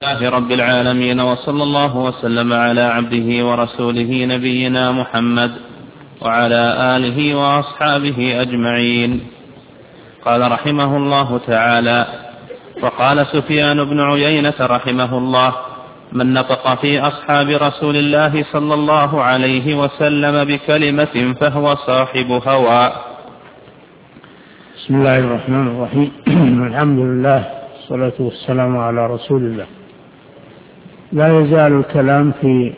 لله رب العالمين، وصلى الله وسلم على عبده ورسوله نبينا محمد وعلى آله وأصحابه أجمعين. قال رحمه الله تعالى: وقال سفيان بن عيينة رحمه الله: من نطق في أصحاب رسول الله صلى الله عليه وسلم بكلمة فهو صاحب هوى. بسم الله الرحمن الرحيم. الحمد لله والصلاة والسلام على رسول الله. لا يزال الكلام في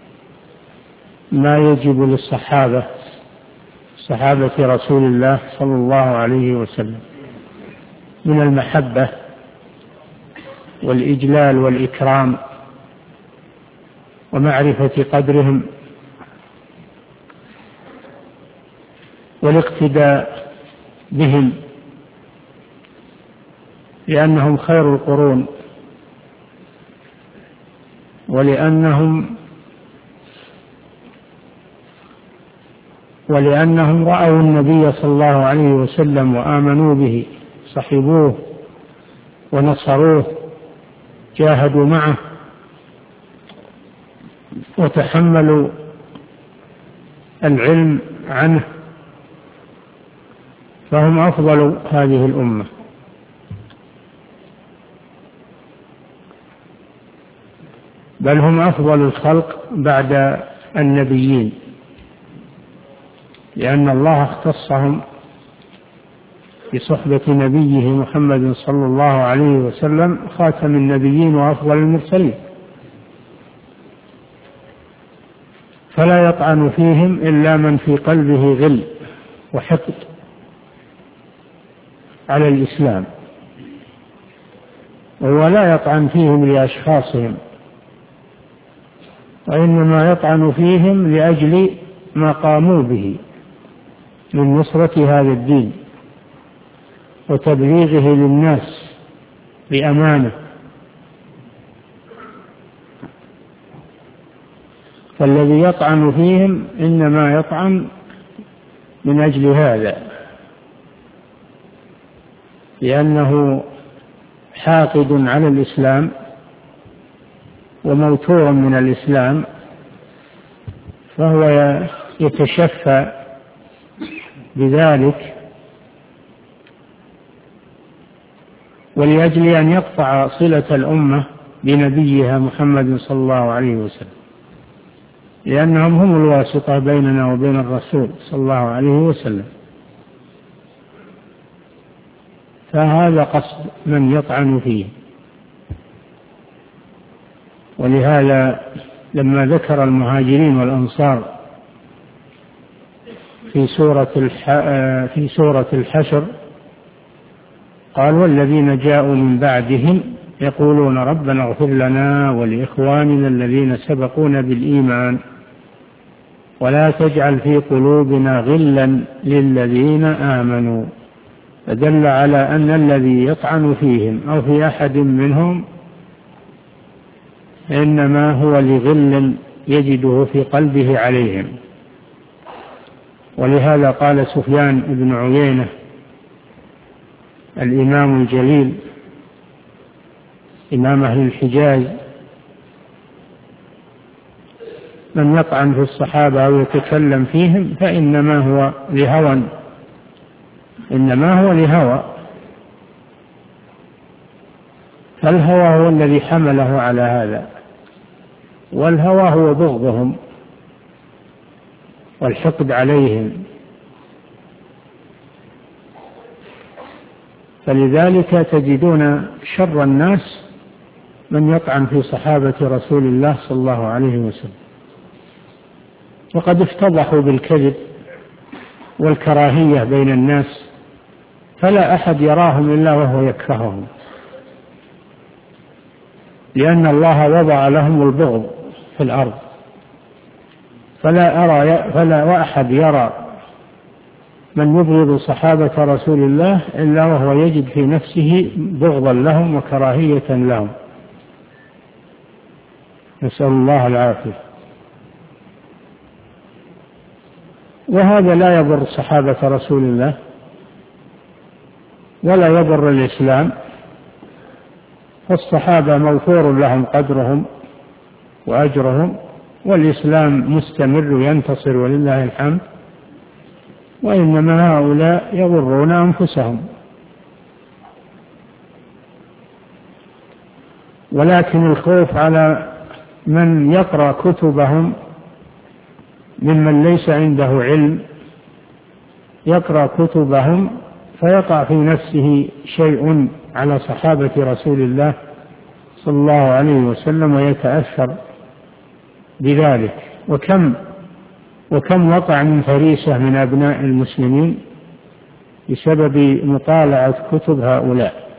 ما يجب للصحابة، صحابة رسول الله صلى الله عليه وسلم، من المحبة والإجلال والإكرام ومعرفة قدرهم والاقتداء بهم، لأنهم خير القرون، ولأنهم رأوا النبي صلى الله عليه وسلم وآمنوا به، صحبوه ونصروه، جاهدوا معه وتحملوا العلم عنه، فهم أفضل هذه الأمة. بل هم أفضل الخلق بعد النبيين، لأن الله اختصهم بصحبة نبيه محمد صلى الله عليه وسلم، خاتم النبيين وأفضل المرسلين، فلا يطعن فيهم إلا من في قلبه غل وحقد على الإسلام، ولا يطعن فيهم لأشخاصهم، وإنما يطعن فيهم لأجل ما قاموا به من نصرة هذا الدين وتبليغه للناس بأمانة. فالذي يطعن فيهم إنما يطعن من أجل هذا، لأنه حاقد على الإسلام وموتور من الإسلام، فهو يتشفى بذلك، ولأجل أن يقطع صلة الأمة بنبيها محمد صلى الله عليه وسلم، لأنهم هم الواسطة بيننا وبين الرسول صلى الله عليه وسلم. فهذا قصد من يطعن فيه. ولهذا لما ذكر المهاجرين والأنصار في سورة الحشر قال: والذين جاءوا من بعدهم يقولون ربنا اغفر لنا ولإخواننا الذين سبقونا بالإيمان ولا تجعل في قلوبنا غلا للذين آمنوا. فدل على أن الذي يطعن فيهم أو في أحد منهم إنما هو لغل يجده في قلبه عليهم. ولهذا قال سفيان بن عيينة الإمام الجليل إمام أهل الحجاز: من يطعن في الصحابة أو يتكلم فيهم فإنما هو لهوى، إنما هو لهوى، فالهوى هو الذي حمله على هذا، والهوى هو بغضهم والحقد عليهم. فلذلك تجدون شر الناس من يطعن في صحابة رسول الله صلى الله عليه وسلم، وقد افتضحوا بالكذب والكراهية بين الناس، فلا أحد يراهم إلا وهو يكرههم، لأن الله وضع لهم البغض في الأرض، فلا أحد يرى من يبغض صحابة رسول الله إلا وهو يجد في نفسه بغضا لهم وكراهية لهم، نسأل الله العافية. وهذا لا يضر صحابة رسول الله ولا يضر الإسلام، فالصحابة مغفور لهم قدرهم وأجرهم، والإسلام مستمر ينتصر ولله الحمد، وإنما هؤلاء يضرون أنفسهم. ولكن الخوف على من يقرأ كتبهم ممن ليس عنده علم، يقرأ كتبهم فيقع في نفسه شيء على صحابة رسول الله صلى الله عليه وسلم ويتأثر بذلك. وكم وقع من فريسة من أبناء المسلمين بسبب مطالعة كتب هؤلاء،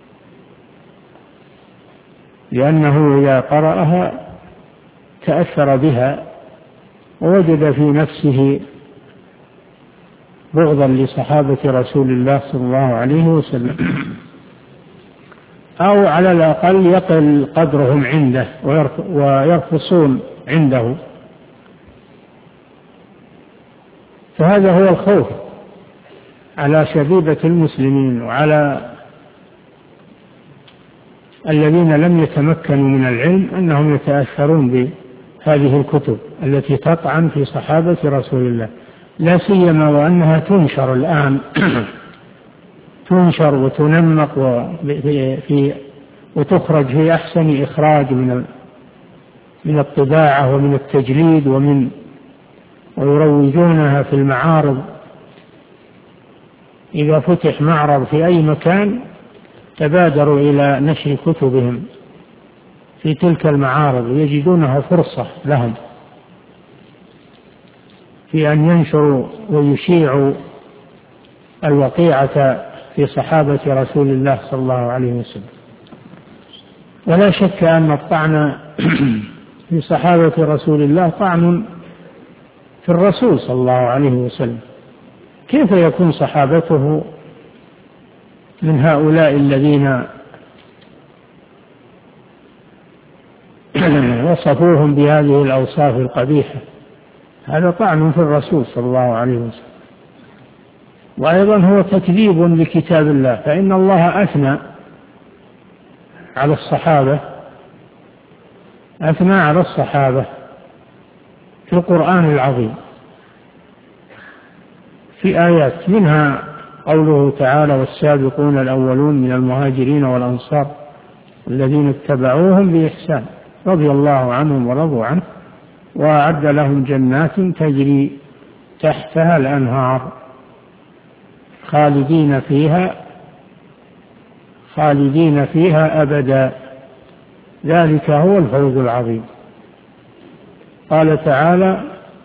لأنه إذا قرأها تأثر بها ووجد في نفسه بغضا لصحابة رسول الله صلى الله عليه وسلم، أو على الأقل يقل قدرهم عنده ويرخصون عنده. فهذا هو الخوف على شبيبة المسلمين وعلى الذين لم يتمكنوا من العلم، أنهم يتأثرون بهذه الكتب التي تطعن في صحابة رسول الله، لا سيما وأنها تنشر الآن تنشر وتنمق وتخرج في أحسن إخراج من الطباعة ومن التجليد ويروجونها في المعارض. إذا فتح معرض في أي مكان تبادروا إلى نشر كتبهم في تلك المعارض، ويجدونها فرصة لهم في أن ينشروا ويشيعوا الوقيعة في صحابة رسول الله صلى الله عليه وسلم. ولا شك أن الطعن في صحابة رسول الله طعن في الرسول صلى الله عليه وسلم. كيف يكون صحابته من هؤلاء الذين وصفوهم بهذه الأوصاف القبيحة؟ هذا طعن في الرسول صلى الله عليه وسلم، وأيضا هو تكذيب لكتاب الله، فإن الله أثنى على الصحابة في القرآن العظيم في آيات، منها قوله تعالى: والسابقون الأولون من المهاجرين والأنصار الذين اتبعوهم بإحسان رضي الله عنهم ورضوا عنه وأعد لهم جنات تجري تحتها الأنهار خالدين فيها أبدا، ذلك هو الفوز العظيم. قال تعالى: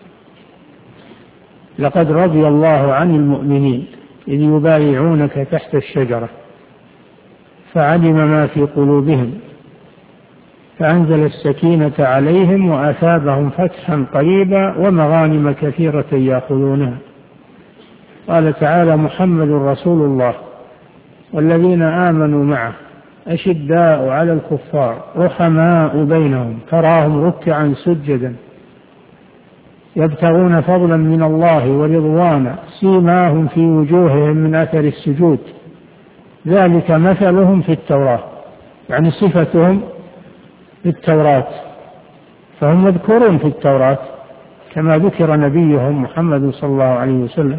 لقد رضي الله عن المؤمنين إذ يبايعونك تحت الشجرة فعلم ما في قلوبهم فأنزل السكينة عليهم وأثابهم فتحا قريبا ومغانم كثيرة يأخذونها. قال تعالى: محمد رسول الله والذين آمنوا معه أشداء على الكفار رحماء بينهم تراهم ركعا سجدا يبتغون فضلا من الله ورضوانا سيماهم في وجوههم من أثر السجود ذلك مثلهم في التوراة، يعني صفتهم في التوراة، فهم مذكورون في التوراة كما ذكر نبيهم محمد صلى الله عليه وسلم.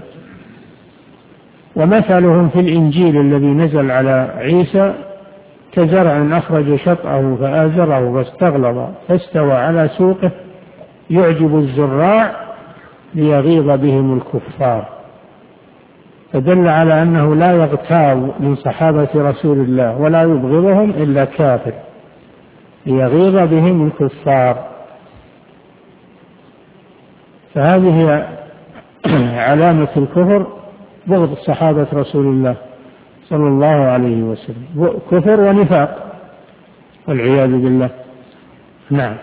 ومثلهم في الإنجيل الذي نزل على عيسى كزرع أخرج شطأه فآزره فاستغلظ فاستوى على سوقه يعجب الزراع ليغيظ بهم الكفار، فدل على أنه لا يغتاب من صحابة رسول الله ولا يبغضهم إلا كافر ليغيظ بهم الكفار. فهذه علامة الكفر، بغض صحابة رسول الله صلى الله عليه وسلم، كفر ونفاق والعياذ بالله. نعم.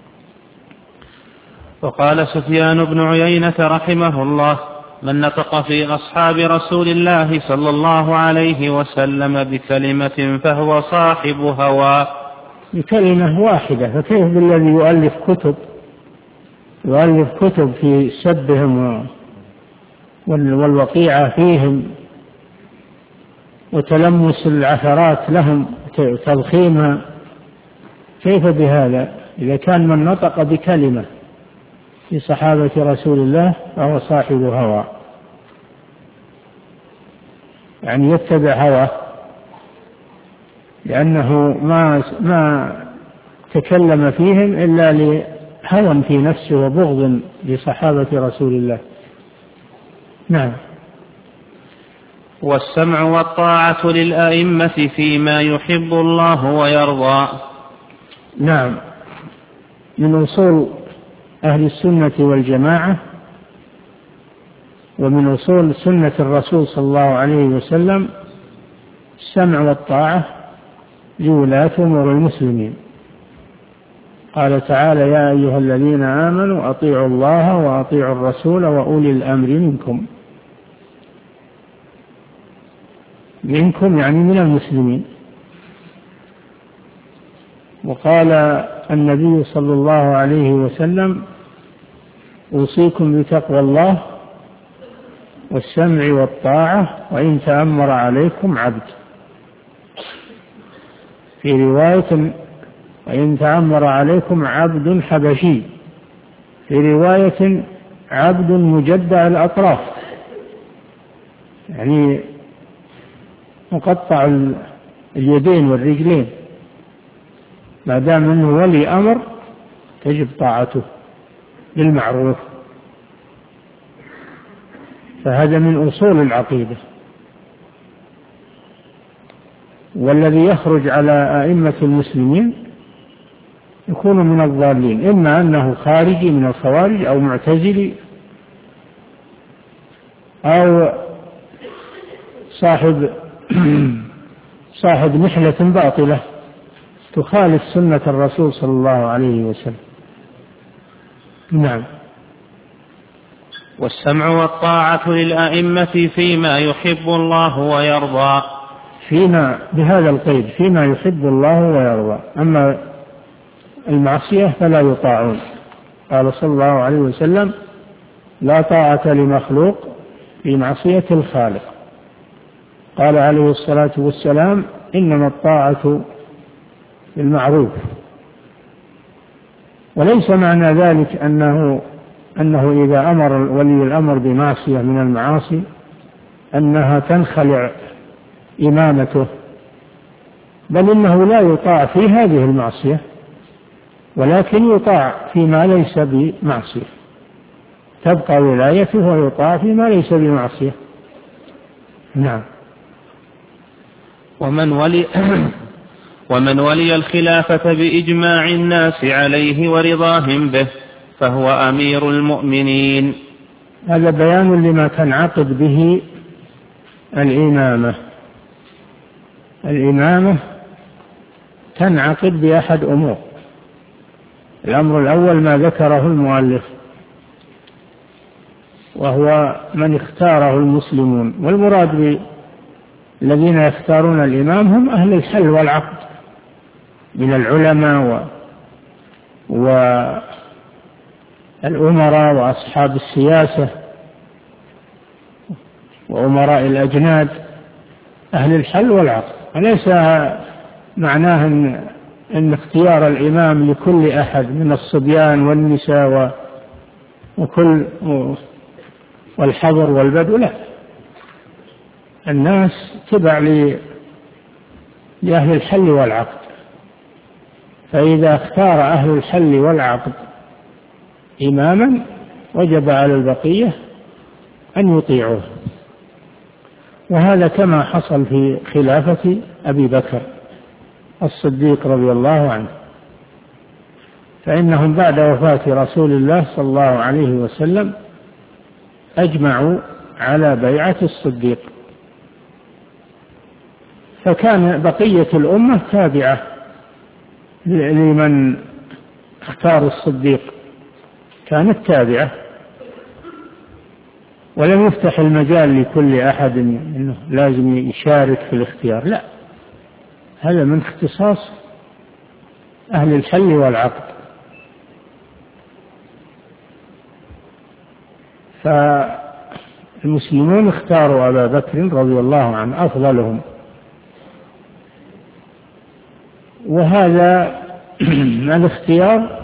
وقال سفيان بن عيينة رحمه الله: من نطق في أصحاب رسول الله صلى الله عليه وسلم بكلمة فهو صاحب هوى. بكلمة واحدة، فكيف بالذي يؤلف كتب في سبهم والوقيعة فيهم وتلمس العثرات لهم تضخيمها، كيف بهذا؟ إذا كان من نطق بكلمة في صحابة رسول الله فهو صاحب هوى، يعني يتبع هواه، لأنه ما تكلم فيهم إلا لهوى في نفسه وبغض لصحابة رسول الله. نعم. والسمع والطاعة للأئمة فيما يحب الله ويرضى. نعم، من أصول أهل السنة والجماعة ومن أصول سنة الرسول صلى الله عليه وسلم السمع والطاعة لولاة أمور المسلمين. قال تعالى: يا أيها الذين آمنوا أطيعوا الله وأطيعوا الرسول وأولي الأمر منكم يعني من المسلمين. وقال النبي صلى الله عليه وسلم: أوصيكم بتقوى الله والسمع والطاعة وإن تأمر عليكم عبد. في رواية: وإن تأمر عليكم عبد حبشي. في رواية: عبد مجدع الأطراف، يعني مقطع اليدين والرجلين. ما دام أنه ولي أمر تجب طاعته بالمعروف. فهذا من أصول العقيدة. والذي يخرج على أئمة المسلمين يكون من الضالين، إما أنه خارجي من الخوارج أو معتزلي أو صاحب نحلة باطلة تخالف سنة الرسول صلى الله عليه وسلم. نعم. والسمع والطاعة للأئمة فيما يحب الله ويرضى. فيما بهذا القيد: فيما يحب الله ويرضى. أما المعصية فلا يطاعون. قال صلى الله عليه وسلم: لا طاعة لمخلوق في معصية الخالق. قال عليه الصلاة والسلام: إنما الطاعة بالمعروف. وليس معنى ذلك أنه إذا أمر ولي الأمر بمعصية من المعاصي أنها تنخلع إمامته، بل إنه لا يطاع في هذه المعصية، ولكن يطاع فيما ليس بمعصية، تبقى ولايته ويطاع فيما ليس بمعصية. نعم. ومن ولي الخلافة بإجماع الناس عليه ورضاهم به فهو أمير المؤمنين. هذا بيان لما تنعقد به الإمامة. الإمامة تنعقد بأحد أمور. الأمر الأول ما ذكره المؤلف، وهو من اختاره المسلمون. والمراد الذين يختارون الإمام هم أهل الحل والعقد من العلماء والأمراء وأصحاب السياسة وأمراء الأجناد، أهل الحل والعقد. وليس معناه أن اختيار الإمام لكل أحد من الصبيان والنساء والحضر والبدو، لا، الناس تبع لأهل الحل والعقد. فإذا اختار أهل الحل والعقد إماما وجب على البقية أن يطيعوه. وهذا كما حصل في خلافة أبي بكر الصديق رضي الله عنه، فإنهم بعد وفاة رسول الله صلى الله عليه وسلم أجمعوا على بيعة الصديق، فكان بقية الأمة تابعة لمن اختار الصديق، كانت تابعة، ولم يفتح المجال لكل أحد أنه لازم يشارك في الاختيار، لا، هذا من اختصاص أهل الحل والعقد. فالمسلمون اختاروا أبا بكر رضي الله عنه أفضلهم وهذا الاختيار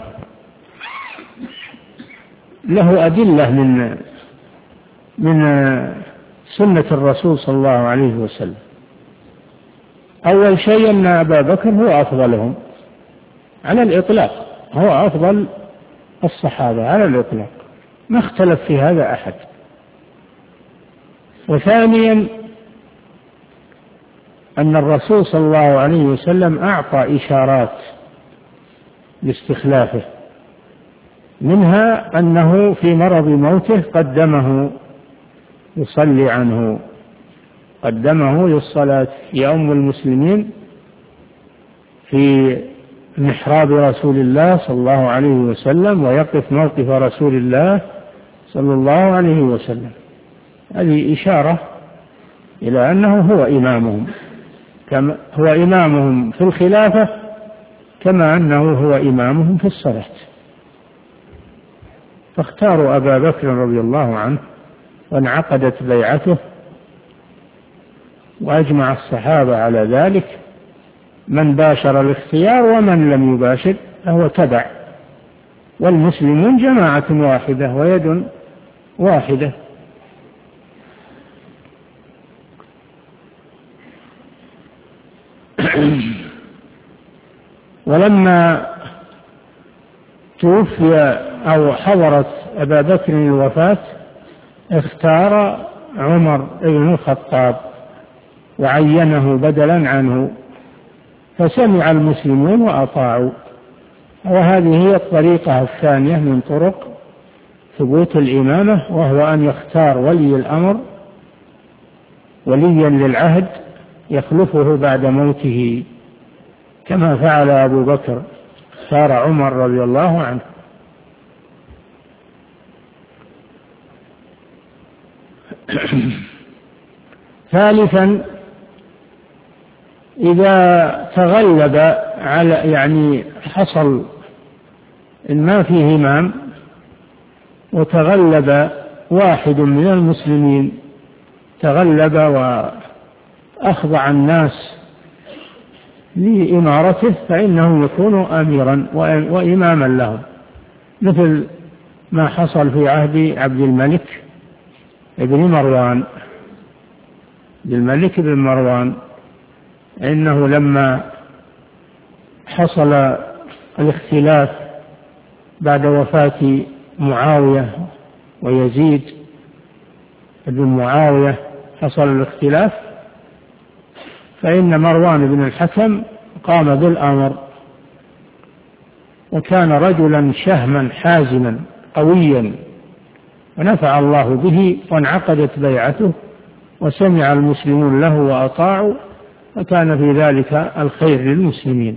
له أدلة من سنة الرسول صلى الله عليه وسلم. أول شيء أن أبا بكر هو أفضلهم على الإطلاق، هو أفضل الصحابة على الإطلاق، ما اختلف في هذا أحد. وثانيا أن الرسول صلى الله عليه وسلم أعطى إشارات لاستخلافه، منها أنه في مرض موته قدمه يصلي عنه، قدمه للصلاة يؤم المسلمين في محراب رسول الله صلى الله عليه وسلم، ويقف موقف رسول الله صلى الله عليه وسلم. هذه إشارة إلى أنه هو إمامهم، كما هو إمامهم في الخلافة كما أنه هو إمامهم في الصلاة. فاختاروا أبا بكر رضي الله عنه وانعقدت بيعته، وأجمع الصحابة على ذلك، من باشر الاختيار ومن لم يباشر فهو تبع، والمسلمون جماعة واحدة ويد واحدة. ولما توفي أو حضرت أبا بكر الوفاة اختار عمر بن الخطاب وعينه بدلا عنه، فسمع المسلمون وأطاعوا. وهذه هي الطريقة الثانية من طرق ثبوت الإمامة، وهو أن يختار ولي الأمر وليا للعهد يخلفه بعد موته، كما فعل أبو بكر، اختار عمر رضي الله عنه. ثالثا إذا تغلب على حصل إن ما فيه إمام وتغلب واحد من المسلمين، تغلب وأخضع الناس لإمارته، فإنه يكون أميرا وإماما لهم، مثل ما حصل في عهد عبد الملك بن مروان، إنه لما حصل الاختلاف بعد وفاة معاوية ويزيد بن معاوية، حصل الاختلاف، فإن مروان بن الحكم قام بالأمر، وكان رجلا شهما حازما قويا، ونفع الله به، وانعقدت بيعته، وسمع المسلمون له وأطاعوا، وكان في ذلك الخير للمسلمين.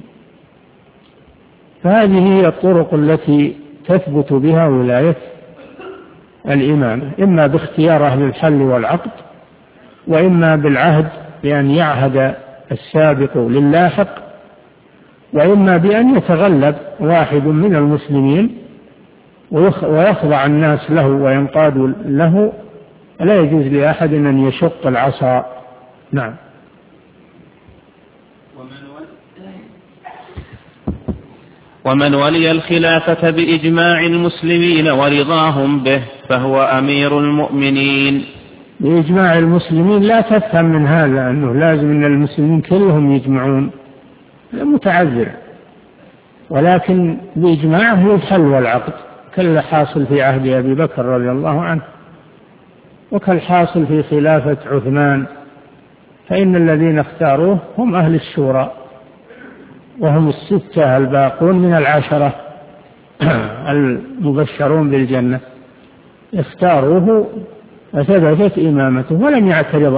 فهذه هي الطرق التي تثبت بها ولاية الإمامة، إما باختيار أهل الحل والعقد، وإما بالعهد بأن يعهد السابق للاحق، وإما بأن يتغلب واحد من المسلمين ويخضع الناس له وينقادوا له. لا يجوز لأحد أن يشق العصا. نعم. ومن ولي الخلافة بإجماع المسلمين ورضاهم به فهو أمير المؤمنين. بإجماع المسلمين لا تفهم من هذا أنه لازم أن المسلمين كلهم يجمعون، متعذر، ولكن بإجماعه الحل والعقد، كالحاصل في عهد أبي بكر رضي الله عنه، وكالحاصل في خلافة عثمان، فإن الذين اختاروه هم أهل الشورى، وهم الستة الباقون من العشرة المبشرون بالجنة، اختاروه وثبتت إمامته، ولم يعترض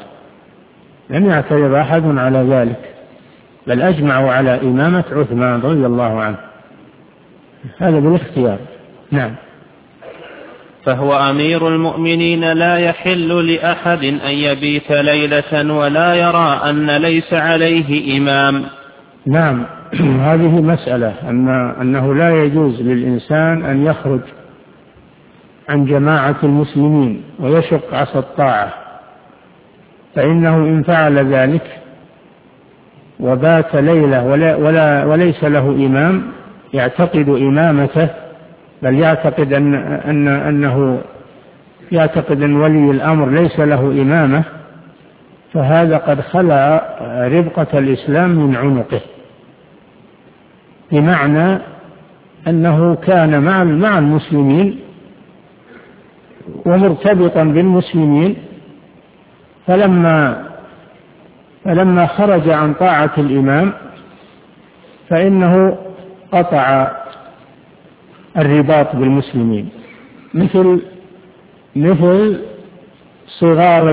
أحد على ذلك، بل أجمعوا على إمامة عثمان رضي الله عنه، هذا بالاختيار. نعم. فهو أمير المؤمنين، لا يحل لأحد أن يبيت ليلة ولا يرى أن ليس عليه إمام. نعم، هذه مسألة أنه لا يجوز للإنسان أن يخرج عن جماعة المسلمين ويشق عصا الطاعة، فإنه إن فعل ذلك وبات ليلة وليس له إمام يعتقد إمامته، بل يعتقد أنه يعتقد أن ولي الأمر ليس له إمامة، فهذا قد خلع ربقة الإسلام من عنقه، بمعنى أنه كان مع المسلمين ومرتبطا بالمسلمين، فلما خرج عن طاعة الإمام فإنه قطع الرباط بالمسلمين، مثل صغار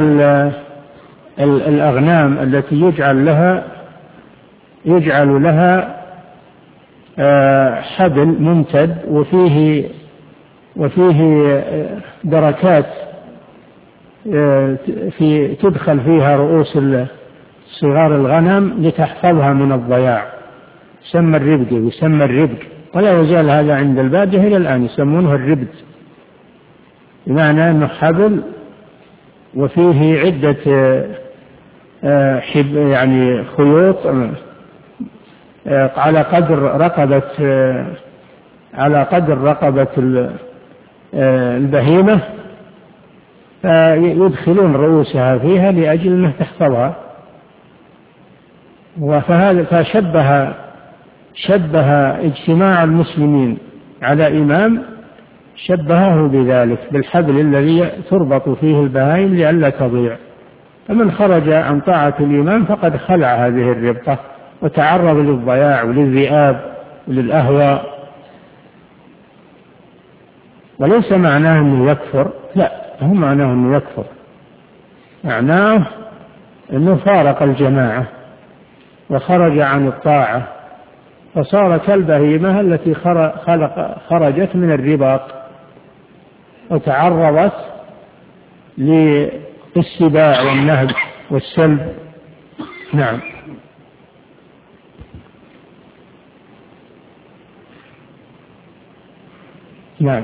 الأغنام التي يجعل لها حبل ممتد وفيه دركات تدخل فيها رؤوس صغار الغنم لتحفظها من الضياع، يسمى الربد، ولا يزال هذا عند البادية إلى الآن يسمونه الربد، بمعنى أنه حبل وفيه عدة يعني خيوط على قدر رقبة البهيمة، فيدخلون رؤوسها فيها لأجل أنها تحفظها. فشبه اجتماع المسلمين على إمام، شبهه بذلك بالحبل الذي تربط فيه البهائم لئلا تضيع، فمن خرج عن طاعة الإمام فقد خلع هذه الربطة وتعرض للضياع وللذئاب وللأهواء. وليس معناه أنه يكفر، لا، هو معناه أنه يكفر، معناه أنه فارق الجماعة وخرج عن الطاعة، فصار كالبهيمة التي خرجت من الرباط وتعرضت للسباع والنهب والسلب. نعم. نعم.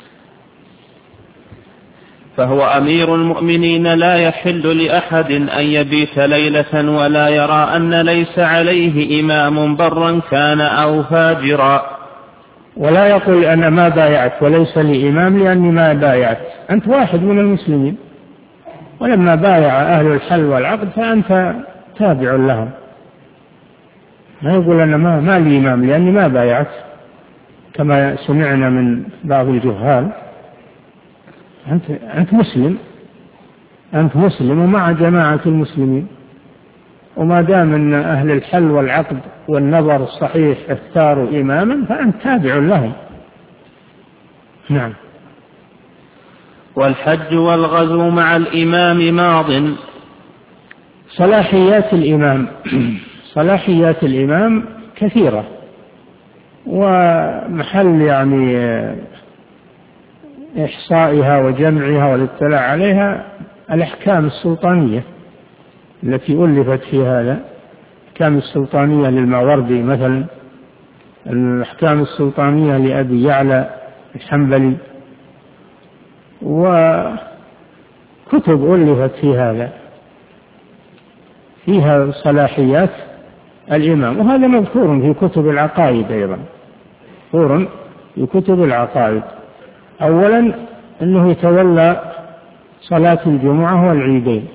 فهو أمير المؤمنين لا يحل لأحد أن يبيت ليلة ولا يرى أن ليس عليه إمام برا كان أو فاجرا، ولا يقول أنا ما بايعت وليس لي إمام لأني ما بايعت، أنت واحد من المسلمين، ولما بايع أهل الحل والعقد فأنت تابع لهم، ما يقول أنا ما لي إمام لأني ما بايعت، كما سمعنا من بعض الجهال. أنت مسلم ومع جماعة المسلمين، وما دام أن أهل الحل والعقد والنظر الصحيح اختاروا إماما فأنت تابع لهم. نعم. والحج والغزو مع الإمام ماض. صلاحيات الإمام كثيرة، ومحل يعني إحصائها وجمعها والاطلاع عليها الأحكام السلطانية التي ألفت في هذا، الأحكام السلطانية للماوردي مثلا، الأحكام السلطانية لأبي يعلى الحنبلي، وكتب ألفت في هذا فيها صلاحيات الإمام، وهذا مذكور في كتب العقائد أيضا، مذكور في كتب العقائد. أولا أنه يتولى صلاة الجمعة والعيدين،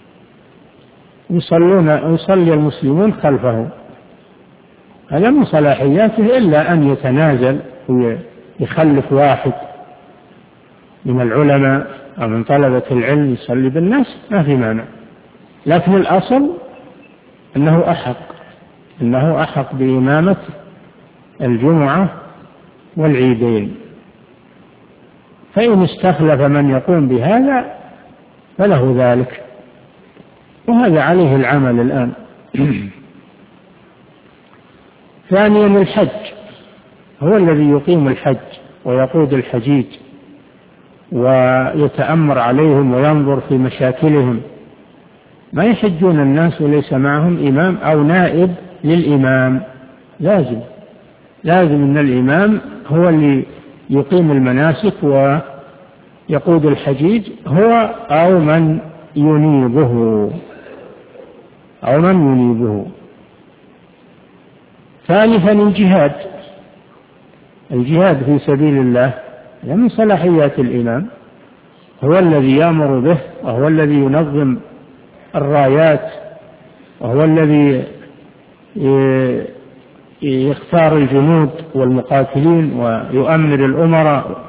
يصلي المسلمون خلفه، هذا من صلاحياته، إلا أن يتنازل ويخلف واحد من العلماء أو من طلبة العلم يصلي بالناس ما في مانع، لكن الأصل أنه أحق بإمامة الجمعة والعيدين، فإن استخلف من يقوم بهذا فله ذلك، وهذا عليه العمل الآن. ثانيا الحج، هو الذي يقيم الحج ويقود الحجيج ويتأمر عليهم وينظر في مشاكلهم، ما يحجون الناس وليس معهم إمام أو نائب للإمام، لازم أن الإمام هو اللي يقيم المناسك ويقود الحجيج، هو أو من ينيبه. ثالثا الجهاد في سبيل الله من صلاحيات الإمام، هو الذي يأمر به، وهو الذي ينظم الرايات، وهو الذي يختار الجنود والمقاتلين ويؤمر الأمراء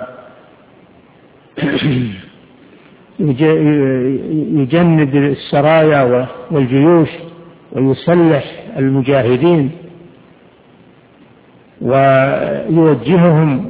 ويجند السرايا والجيوش ويسلح المجاهدين ويوجههم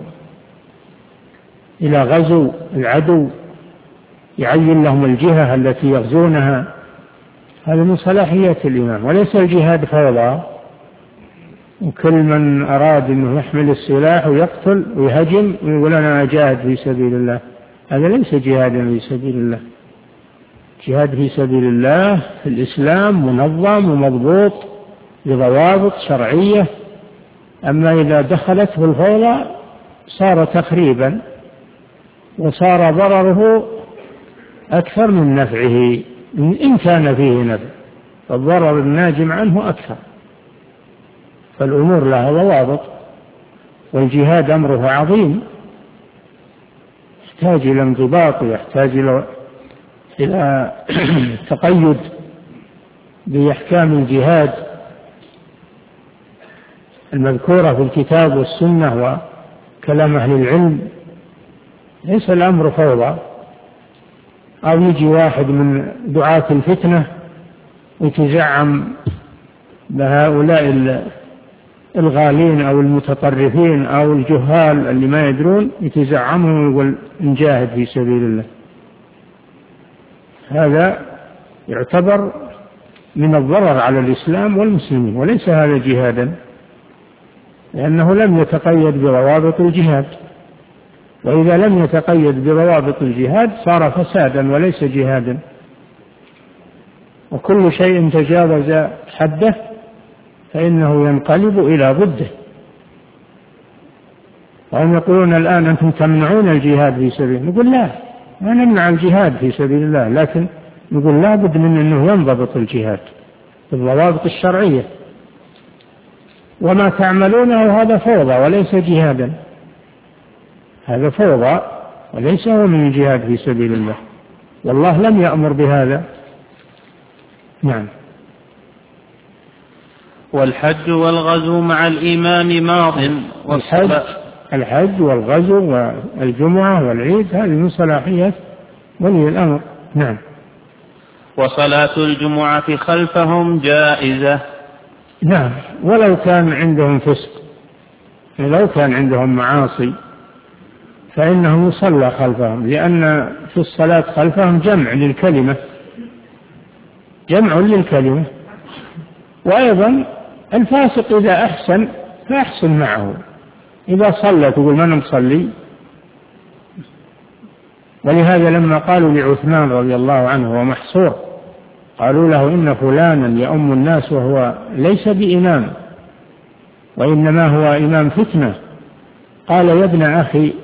إلى غزو العدو، يعين لهم الجهة التي يغزونها. هذا من صلاحيات الإمام، وليس الجهاد فوضى وكل من أراد أنه يحمل السلاح ويقتل ويهجم ويقول أنا أجاهد في سبيل الله. هذا ليس جهادا في سبيل الله. جهاد في سبيل الله في الإسلام منظم ومضبوط بضوابط شرعية. أما إذا دخلت في الفوضى صار تخريبا وصار ضرره أكثر من نفعه إن كان فيه نفع، فالضرر الناجم عنه أكثر. فالأمور لها ضوابط، والجهاد أمره عظيم، يحتاج إلى انضباط ويحتاج إلى تقيد بأحكام الجهاد المذكورة في الكتاب والسنة وكلام أهل العلم. ليس الأمر فوضى، أو يجي واحد من دعاة الفتنة ويتزعم بهؤلاء الغالين أو المتطرفين أو الجهال اللي ما يدرون، يتزعمهم ويقول نجاهد في سبيل الله. هذا يعتبر من الضرر على الإسلام والمسلمين، وليس هذا جهادا، لأنه لم يتقيد بضوابط الجهاد. وإذا لم يتقيد بضوابط الجهاد صار فسادا وليس جهادا. وكل شيء تجاوز حده فإنه ينقلب إلى ضده. وهم يقولون الآن أنتم تمنعون الجهاد في سبيل الله. نقول لا، ما نمنع الجهاد في سبيل الله، لكن نقول لا بد من أنه ينضبط الجهاد بالضوابط الشرعية. وما تعملونه هذا فوضى وليس جهادا، هذا فوضى وليس هو من الجهاد في سبيل الله، والله لم يأمر بهذا. نعم. والحج والغزو مع الإمام ماض. الحج والغزو والجمعة والعيد هذه من صلاحية ولي الأمر. نعم. وصلاة الجمعة خلفهم جائزة. نعم، ولو كان عندهم فسق، ولو كان عندهم معاصي فإنه يصلى خلفهم، لأن في الصلاة خلفهم جمع للكلمة، جمع للكلمة. وأيضا الفاسق إذا أحسن فأحسن معه، إذا صلى تقول من مصلي. ولهذا لما قالوا لعثمان رضي الله عنه ومحصور، قالوا له إن فلانا يؤم الناس وهو ليس بإمام وإنما هو إمام فتنة، قال يا ابن أخي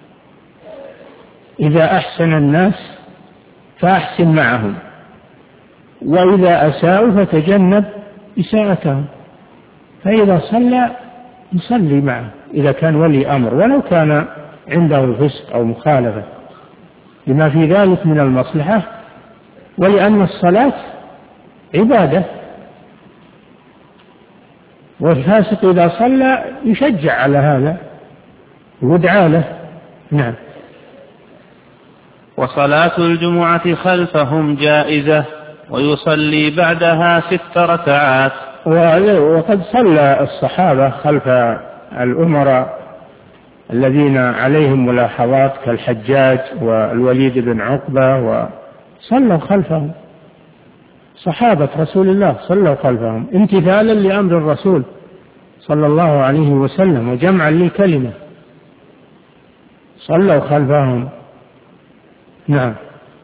إذا أحسن الناس فأحسن معهم، وإذا أساءوا فتجنب إساءتهم. فإذا صلى يصلي معه إذا كان ولي أمر، ولو كان عنده فسق أو مخالفة، لما في ذلك من المصلحة، ولأن الصلاة عبادة. والفاسق إذا صلى يشجع على هذا ويدعى له. نعم. وصلاة الجمعة خلفهم جائزة ويصلي بعدها 6 ركعات. وقد صلى الصحابة خلف الأمراء الذين عليهم ملاحظات كالحجاج والوليد بن عقبة، وصلوا خلفهم. صحابة رسول الله صلوا خلفهم امتثالا لأمر الرسول صلى الله عليه وسلم وجمعا للكلمة، صلوا خلفهم. نعم.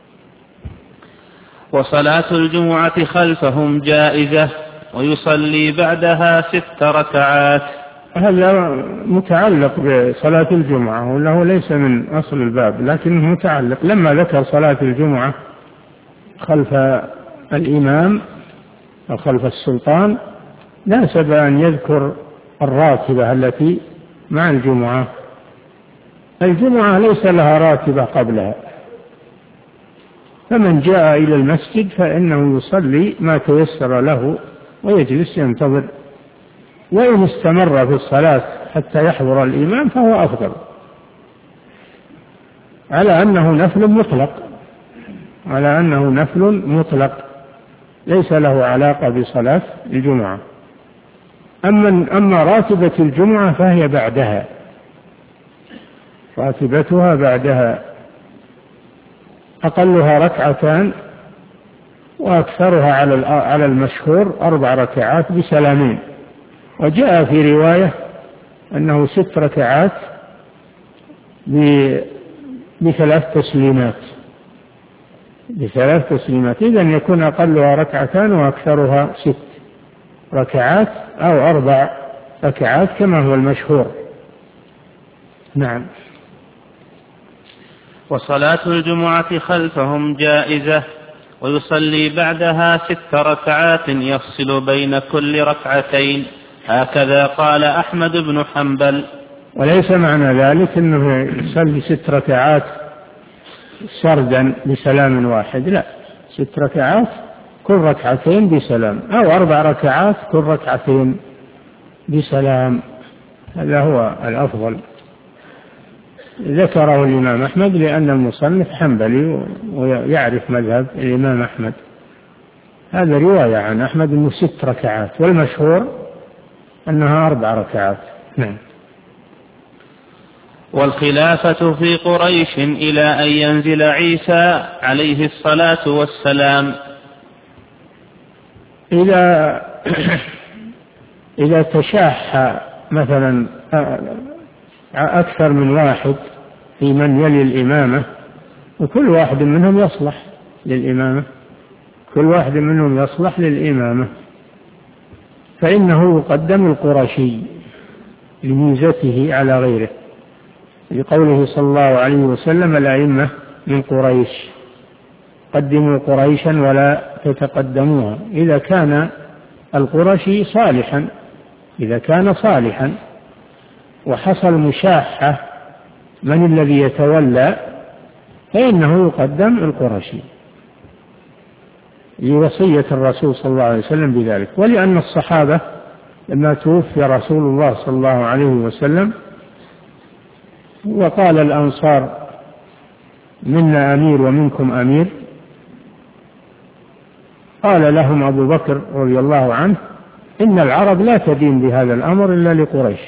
وصلاة الجمعة خلفهم جائزة ويصلي بعدها 6 ركعات. هذا متعلق بصلاة الجمعة، وله ليس من أصل الباب لكنه متعلق. لما ذكر صلاة الجمعة خلف الإمام أو خلف السلطان ناسب أن يذكر الراتبة التي مع الجمعة. الجمعة ليس لها راتبة قبلها، فمن جاء إلى المسجد فإنه يصلي ما تيسر له ويجلس ينتظر، وإن استمر في الصلاة حتى يحضر الإمام فهو أفضل، على أنه نفل مطلق ليس له علاقة بصلاة الجمعة. أما راتبة الجمعة فهي بعدها، راتبتها بعدها، أقلها 2 ركعات وأكثرها على المشهور 4 ركعات بسلامين. وجاء في رواية أنه 6 ركعات ب3 تسليمات، إذن يكون أقلها 2 ركعات وأكثرها 6 ركعات أو 4 ركعات كما هو المشهور. نعم. وصلاة الجمعة خلفهم جائزة، ويصلي بعدها 6 ركعات يفصل بين كل ركعتين، هكذا قال أحمد بن حنبل. وليس معنى ذلك أنه يصلي 6 ركعات سردا بسلام واحد، لا، 6 ركعات كل ركعتين بسلام، أو 4 ركعات كل ركعتين بسلام، هذا هو الأفضل. ذكره الإمام أحمد لأن المصنف حنبلي ويعرف مذهب الإمام أحمد. هذا رواية عن أحمد أنه 6 ركعات، والمشهور أنها 4 ركعات. نعم. والخلافة في قريش إلى أن ينزل عيسى عليه الصلاة والسلام. إذا تشاح مثلا أكثر من واحد في من يلي الإمامة، وكل واحد منهم يصلح للإمامة، فإنه يقدم القرشي لميزته على غيره، لقوله صلى الله عليه وسلم: الأئمة من قريش، قدموا قريشا ولا تتقدموها. إذا كان القرشي صالحا، وحصل مشاحة من الذي يتولى، فإنه يقدم القرشي لوصية الرسول صلى الله عليه وسلم بذلك. ولأن الصحابة لما توفي رسول الله صلى الله عليه وسلم وقال الأنصار: منا أمير ومنكم أمير، قال لهم أبو بكر رضي الله عنه: إن العرب لا تدين بهذا الأمر إلا لقريش،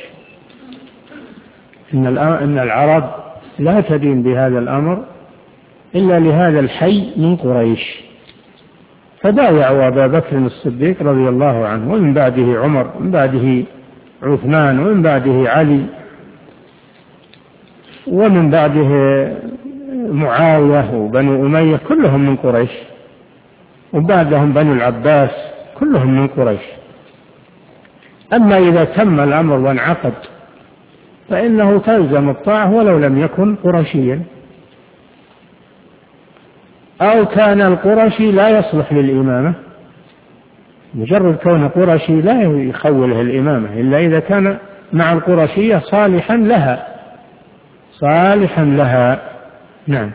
إن العرب لا تدين بهذا الأمر إلا لهذا الحي من قريش. فبايعوا أبا بكر الصديق رضي الله عنه، ومن بعده عمر، ومن بعده عثمان، ومن بعده علي، ومن بعده معاوية وبنو أمية، كلهم من قريش، وبعدهم بنو العباس، كلهم من قريش. أما إذا تم الأمر وانعقد فإنه تلزم الطاعة ولو لم يكن قرشيا، أو كان القرشي لا يصلح للإمامة. مجرد كون قرشي لا يخوله الإمامة إلا إذا كان مع القرشية صالحا لها. نعم.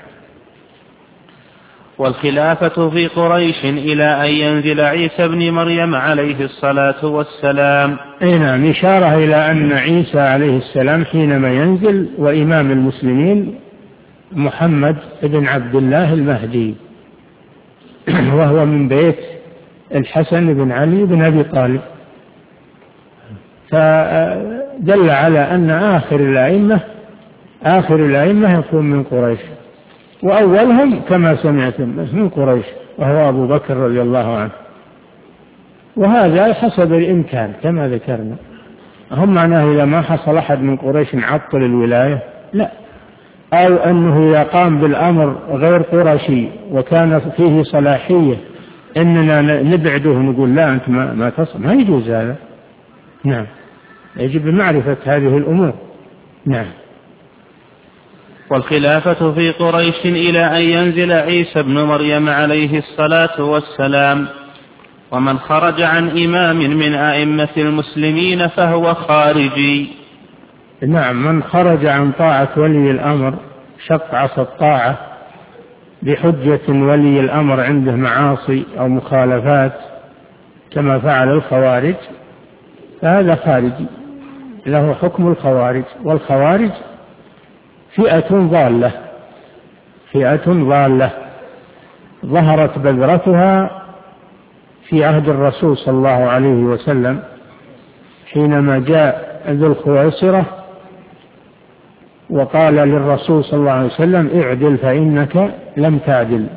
والخلافة في قريش إلى أن ينزل عيسى بن مريم عليه الصلاة والسلام. نعم، إشارة إلى أن عيسى عليه السلام حينما ينزل، وإمام المسلمين محمد بن عبد الله المهدي، وهو من بيت الحسن بن علي بن أبي طالب، فدل على أن آخر الأئمة يكون من قريش، وأولهم كما سمعتم من قريش وهو أبو بكر رضي الله عنه. وهذا حسب الإمكان كما ذكرنا، هم معناه إذا ما حصل أحد من قريش عطل الولاية، لا، أو أنه إذا قام بالأمر غير قرشي وكان فيه صلاحية إننا نبعده ونقول لا أنت ما تصل، ما يجوز هذا. نعم، يجب معرفة هذه الأمور. نعم. والخلافة في قريش إلى أن ينزل عيسى بن مريم عليه الصلاة والسلام. ومن خرج عن إمام من أئمة المسلمين فهو خارجي. نعم، من خرج عن طاعة ولي الأمر، شق عصا الطاعة بحجة ولي الأمر عنده معاصي أو مخالفات كما فعل الخوارج، فهذا خارجي له حكم الخوارج. والخوارج فئة ضالة ظهرت بذرتها في عهد الرسول صلى الله عليه وسلم حينما جاء ذو الخويصرة وقال للرسول صلى الله عليه وسلم اعدل فإنك لم تعدل،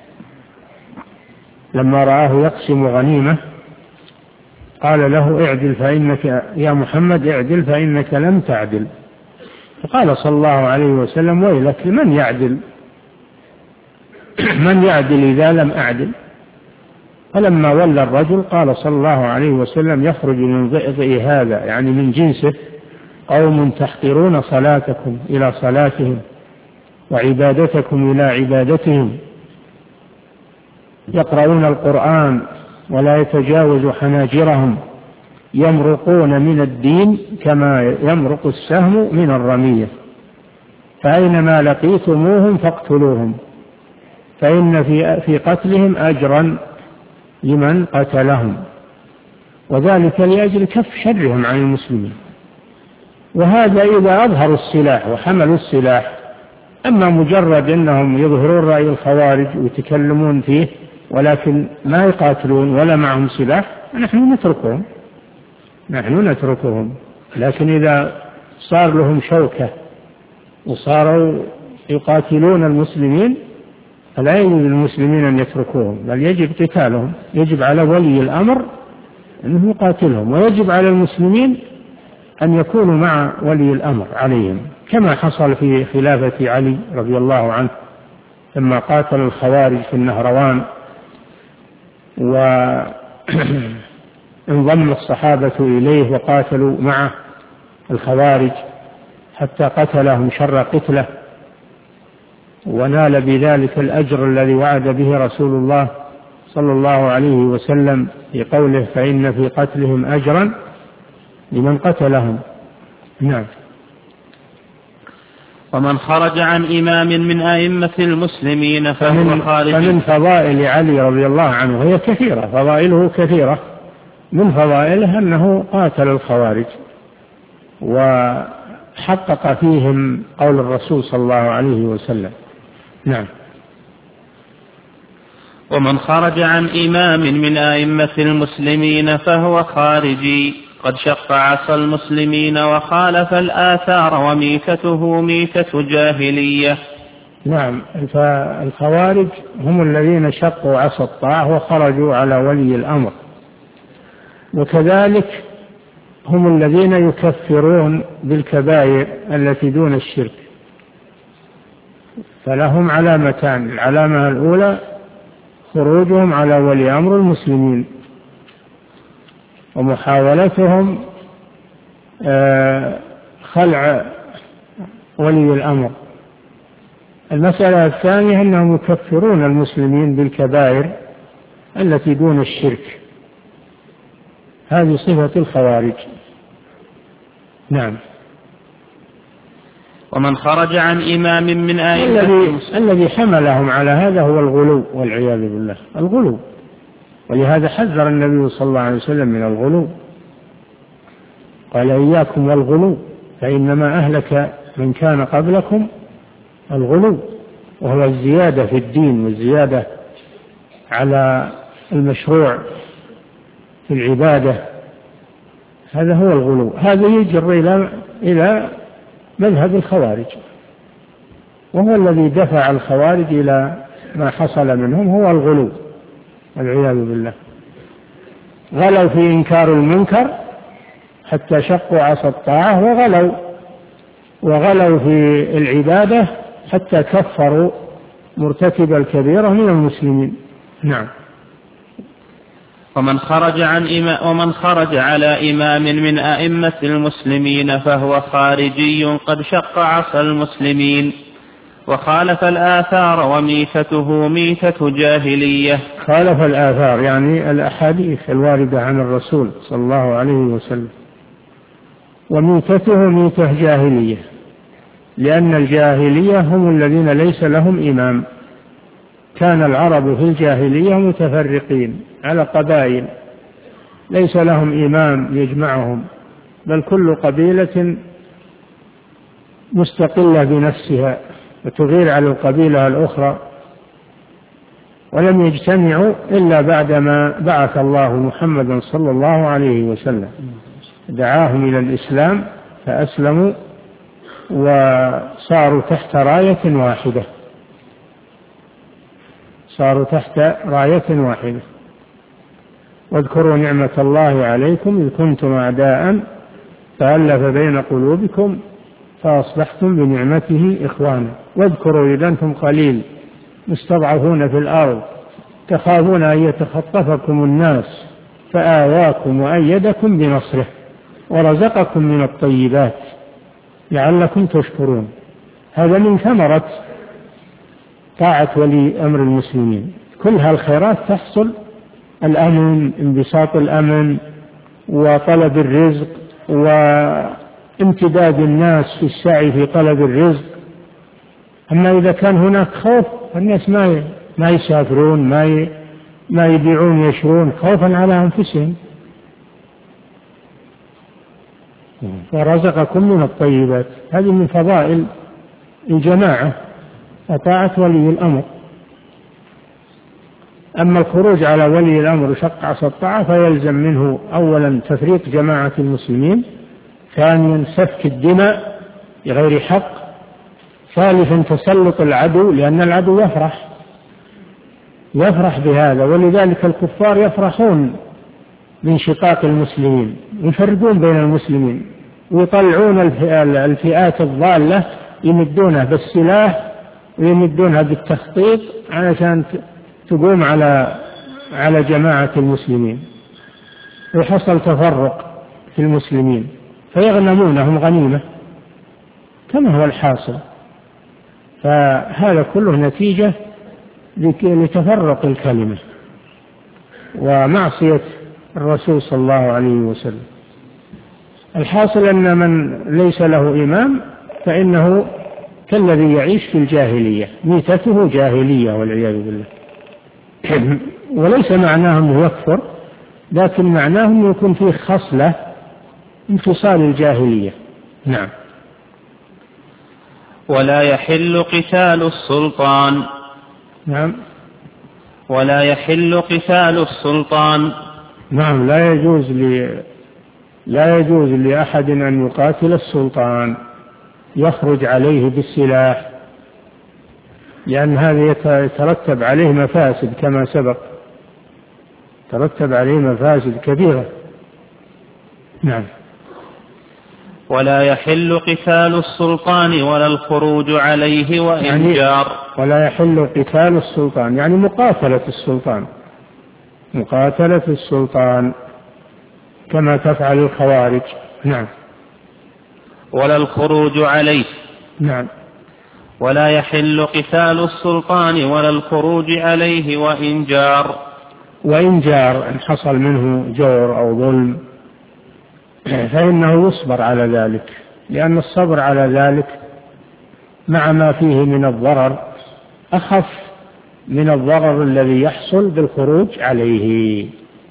لما رآه يقسم غنيمة قال له اعدل فإنك يا محمد اعدل فإنك لم تعدل، فقال صلى الله عليه وسلم ويلك من يعدل إذا لم أعدل. فلما ولى الرجل قال صلى الله عليه وسلم يخرج من ضئضئ هذا، يعني من جنسه، قوم تحقرون صلاتكم إلى صلاتهم وعبادتكم إلى عبادتهم، يقرؤون القرآن ولا يتجاوز حناجرهم، يمرقون من الدين كما يمرق السهم من الرمية، فأينما لقيتموهم فاقتلوهم فإن في قتلهم أجرا لمن قتلهم، وذلك لأجل كف شرهم عن المسلمين. وهذا إذا أظهروا السلاح وحملوا السلاح. أما مجرد أنهم يظهرون رأي الخوارج ويتكلمون فيه ولكن ما يقاتلون ولا معهم سلاح، نحن نتركهم. لكن إذا صار لهم شوكة وصاروا يقاتلون المسلمين فلا يجب للمسلمين أن يتركوهم، بل يجب قتالهم. يجب على ولي الأمر أنه يقاتلهم، ويجب على المسلمين أن يكونوا مع ولي الأمر عليهم، كما حصل في خلافة علي رضي الله عنه لما قاتل الخوارج في النهروان وانضم الصحابة إليه وقاتلوا معه الخوارج حتى قتلهم شر قتله، ونال بذلك الأجر الذي وعد به رسول الله صلى الله عليه وسلم في قوله فإن في قتلهم أجرا لمن قتلهم. نعم. ومن خرج عن إمام من أئمة المسلمين فهو خارج. فمن فضائل علي رضي الله عنه هي كثيرة، فضائله كثيرة، من فضائله أنه قاتل الخوارج وحقق فيهم قول الرسول صلى الله عليه وسلم. نعم. ومن خرج عن إمام من أئمة المسلمين فهو خارجي، قد شق عصا المسلمين وخالف الآثار وميتته ميتة جاهلية. نعم، فالخوارج هم الذين شقوا عصا الطاعة وخرجوا على ولي الأمر، وكذلك هم الذين يكفرون بالكبائر التي دون الشرك، فلهم علامتان: العلامة الأولى خروجهم على ولي أمر المسلمين ومحاولتهم خلع ولي الأمر. المسألة الثانية أنهم يكفرون المسلمين بالكبائر التي دون الشرك، هذه صفة الخوارج. نعم. ومن خرج عن إمام من أئمة الذي حملهم على هذا هو الغلو والعياذ بالله، الغلو، ولهذا حذر النبي صلى الله عليه وسلم من الغلو، قال إياكم والغلو فإنما أهلك من كان قبلكم الغلو، وهو الزيادة في الدين والزيادة على المشروع في العبادة، هذا هو الغلو. هذا يجر إلى مذهب الخوارج، وهو الذي دفع الخوارج إلى ما حصل منهم، هو الغلو والعياذ بالله. غلوا في إنكار المنكر حتى شقوا عصا الطاعة، وغلوا في العبادة حتى كفروا مرتكب الكبيرة من المسلمين. نعم. ومن خرج على إمام من أئمة المسلمين فهو خارجي، قد شق عصا المسلمين وخالف الآثار وميتته ميتة جاهلية. خالف الآثار يعني الأحاديث الواردة عن الرسول صلى الله عليه وسلم، وميتته ميتة جاهلية، لأن الجاهلية هم الذين ليس لهم إمام. كان العرب في الجاهلية متفرقين على قبائل، ليس لهم إمام يجمعهم، بل كل قبيلة مستقلة بنفسها وتغير على القبيلة الأخرى، ولم يجتمعوا إلا بعدما بعث الله محمدا صلى الله عليه وسلم، دعاهم إلى الإسلام فأسلموا وصاروا تحت راية واحدة، صاروا تحت راية واحدة. واذكروا نعمة الله عليكم إذ كنتم أعداء فألف بين قلوبكم فأصبحتم بنعمته إخوانا. واذكروا إذ أنتم قليل مستضعفون في الأرض تخافون أن يتخطفكم الناس فآواكم وأيدكم بنصره ورزقكم من الطيبات لعلكم تشكرون. هذا من ثمرة طاعة ولي أمر المسلمين. كل هالخيرات تحصل، الأمن، انبساط الأمن وطلب الرزق وامتداد الناس في السعي في طلب الرزق. أما إذا كان هناك خوف الناس ما يسافرون، ما يبيعون يشرون خوفا على أنفسهم. ورزقكم من الطيبات، هذه من فضائل الجماعة وطاعة ولي الأمر. أما الخروج على ولي الأمر شق عصا الطاعة فيلزم منه أولا تفريق جماعة المسلمين، ثانيا سفك الدماء بغير حق، ثالثا تسلط العدو، لأن العدو يفرح بهذا، ولذلك الكفار يفرحون من شقاق المسلمين، يفرقون بين المسلمين ويطلعون الفئات الضالة يمدونها بالسلاح ويمدونها بالتخطيط علشان تقوم على جماعة المسلمين، وحصل تفرق في المسلمين فيغنمونهم غنيمة كما هو الحاصل. فهذا كله نتيجة لتفرق الكلمة ومعصية الرسول صلى الله عليه وسلم. الحاصل أن من ليس له إمام فإنه كالذي يعيش في الجاهلية، ميتته جاهلية والعياذ بالله. وليس معناه أنه يكفر، لكن معناه أنه يكون فيه خصلة انفصال الجاهلية. نعم. ولا يحل قتال السلطان. نعم. ولا يحل قتال السلطان. نعم، لا يجوز لأحد أن يقاتل السلطان، يخرج عليه بالسلاح، لأن هذا يترتب عليه مفاسد كما سبق، ترتب عليه مفاسد كبيرة. نعم. ولا يحل قتال السلطان ولا الخروج عليه وإن جار. ولا يحل قتال السلطان يعني مقاتلة السلطان كما تفعل الخوارج. نعم. ولا الخروج عليه. نعم. ولا يحل قتال السلطان ولا الخروج عليه وإن جار، إن حصل منه جور أو ظلم فإنه يصبر على ذلك، لأن الصبر على ذلك مع ما فيه من الضرر أخف من الضرر الذي يحصل بالخروج عليه.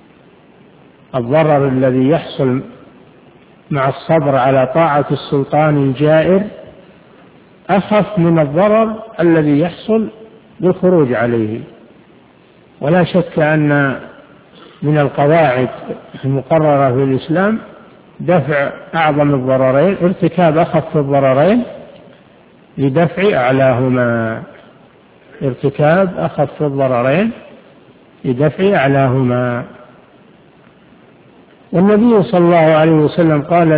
الضرر الذي يحصل مع الصبر على طاعة السلطان الجائر أخف من الضرر الذي يحصل بالخروج عليه. ولا شك أن من القواعد المقررة في الإسلام دفع أعظم الضررين، ارتكاب أخف الضررين لدفع أعلاهما، ارتكاب أخف الضررين لدفع أعلاهما. والنبي صلى الله عليه وسلم قال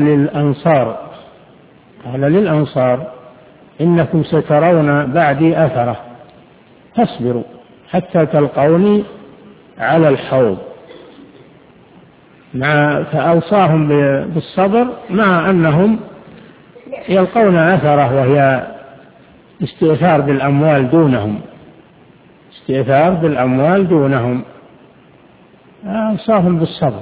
للأنصار إنكم سترون بعدي أثرة فاصبروا حتى تلقوني على الحوض، فأوصاهم بالصبر مع أنهم يلقون أثرة وهي استئثار بالأموال دونهم، استئثار بالأموال دونهم، أوصاهم بالصبر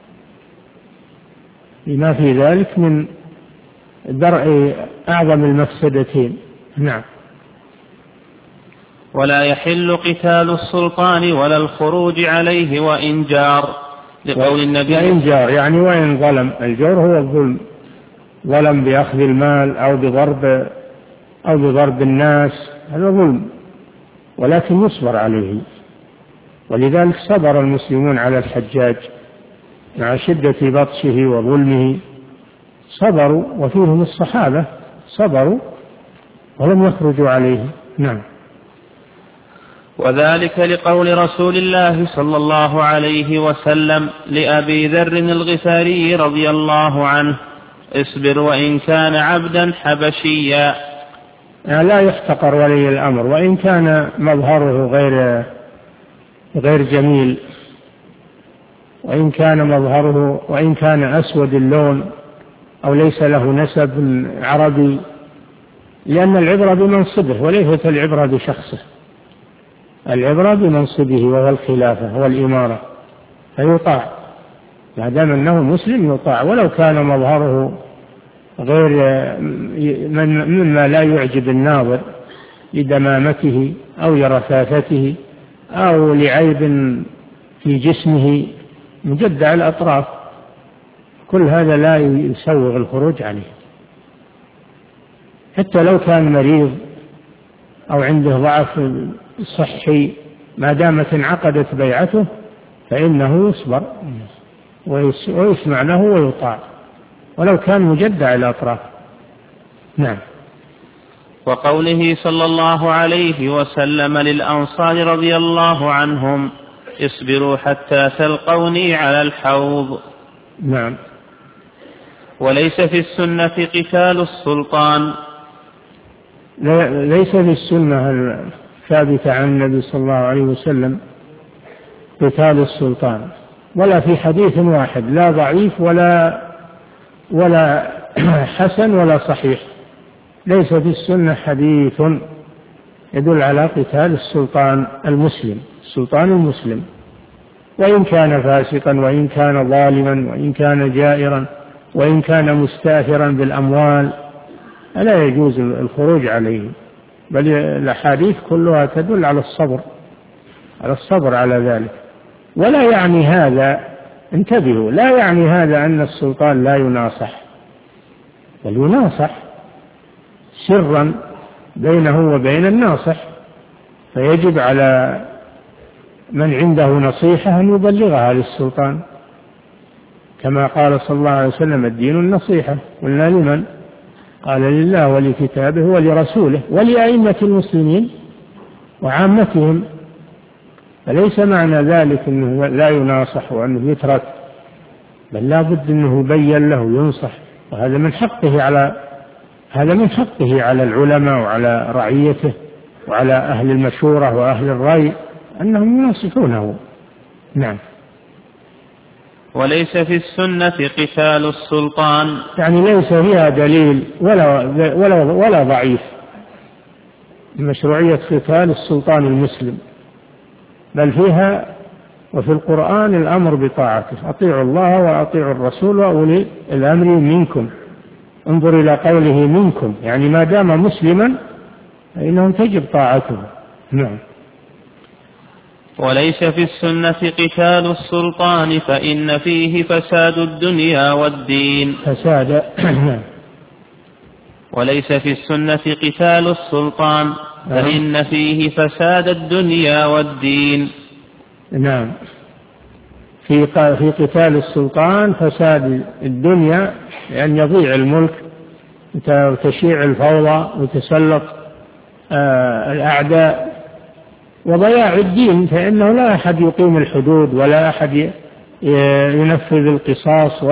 لما في ذلك من درء أعظم المفسدتين. نعم. ولا يحل قتال السلطان ولا الخروج عليه وإن جار، لقول النبي وإن جار يعني وإن ظلم. الجور هو الظلم، ظلم بأخذ المال أو بضرب الناس، هذا ظلم، ولكن يصبر عليه. ولذلك صبر المسلمون على الحجاج مع شدة بطشه وظلمه، صبروا، وفيهم الصحابة صبروا ولم يخرجوا عليه. نعم. وذلك لقول رسول الله صلى الله عليه وسلم لأبي ذر الغفاري رضي الله عنه: اصبر وإن كان عبدا حبشيا. لا يحتقر ولي الأمر وإن كان مظهره غير جميل، وإن كان أسود اللون أو ليس له نسب عربي، لأن العبرة بمنصبه وليست العبرة بشخصه، العبرة بمنصبه وهو الخلافة والإمارة، فيطاع ما دام أنه مسلم يطاع، ولو كان مظهره غير مما لا يعجب الناظر لدمامته أو لرفافته أو لعيب في جسمه مجدع الأطراف، كل هذا لا يسوغ الخروج عليه. حتى لو كان مريض أو عنده ضعف صحي، ما دامت انعقدت بيعته فإنه يصبر ويسمع له ويطاع ولو كان مجدع الأطراف. نعم. وقوله صلى الله عليه وسلم للأنصار رضي الله عنهم: اصبروا حتى تلقوني على الحوض. نعم. وليس في السنة قتال السلطان. ليس في السنة الثابتة عن النبي صلى الله عليه وسلم قتال السلطان، ولا في حديث واحد، لا ضعيف ولا حسن ولا صحيح. ليس في السنة حديث يدل على قتال السلطان المسلم، السلطان المسلم، وإن كان فاسقا وإن كان ظالما وإن كان جائرا وإن كان مستاثرا بالأموال، لا يجوز الخروج عليه، بل الأحاديث كلها تدل على الصبر على ذلك. ولا يعني هذا، انتبهوا، لا يعني هذا أن السلطان لا يناصح، بل يناصح سرا بينه وبين الناصح، فيجب على من عنده نصيحة أن يبلغها للسلطان، كما قال صلى الله عليه وسلم: الدين النصيحة. قلنا: لمن؟ قال: لله ولكتابه ولرسوله ولأئمة المسلمين وعامتهم. فليس معنى ذلك أنه لا يناصح وأنه يترك، بل لا بد أنه يبين له وينصح، وهذا من حقه على العلماء وعلى رعيته وعلى أهل المشورة وأهل الرأي أنهم ينصحونه. نعم. وليس في السنة قتال السلطان، يعني ليس فيها دليل ولا ضعيف مشروعية قتال السلطان المسلم، بل فيها وفي القرآن الأمر بطاعته: أطيعوا الله وأطيعوا الرسول وأولي الأمر منكم. انظر إلى قوله منكم، يعني ما دام مسلما فإنه تجب طاعته. نعم. وليس في السنة قتال السلطان فإن فيه فساد الدنيا والدين. وليس في السنة قتال السلطان فإن فيه فساد الدنيا والدين. نعم. في قتال السلطان فساد الدنيا، لأن يضيع الملك وتشيع الفوضى وتسلط الأعداء، وضياع الدين، فإنه لا أحد يقيم الحدود ولا أحد ينفذ القصاص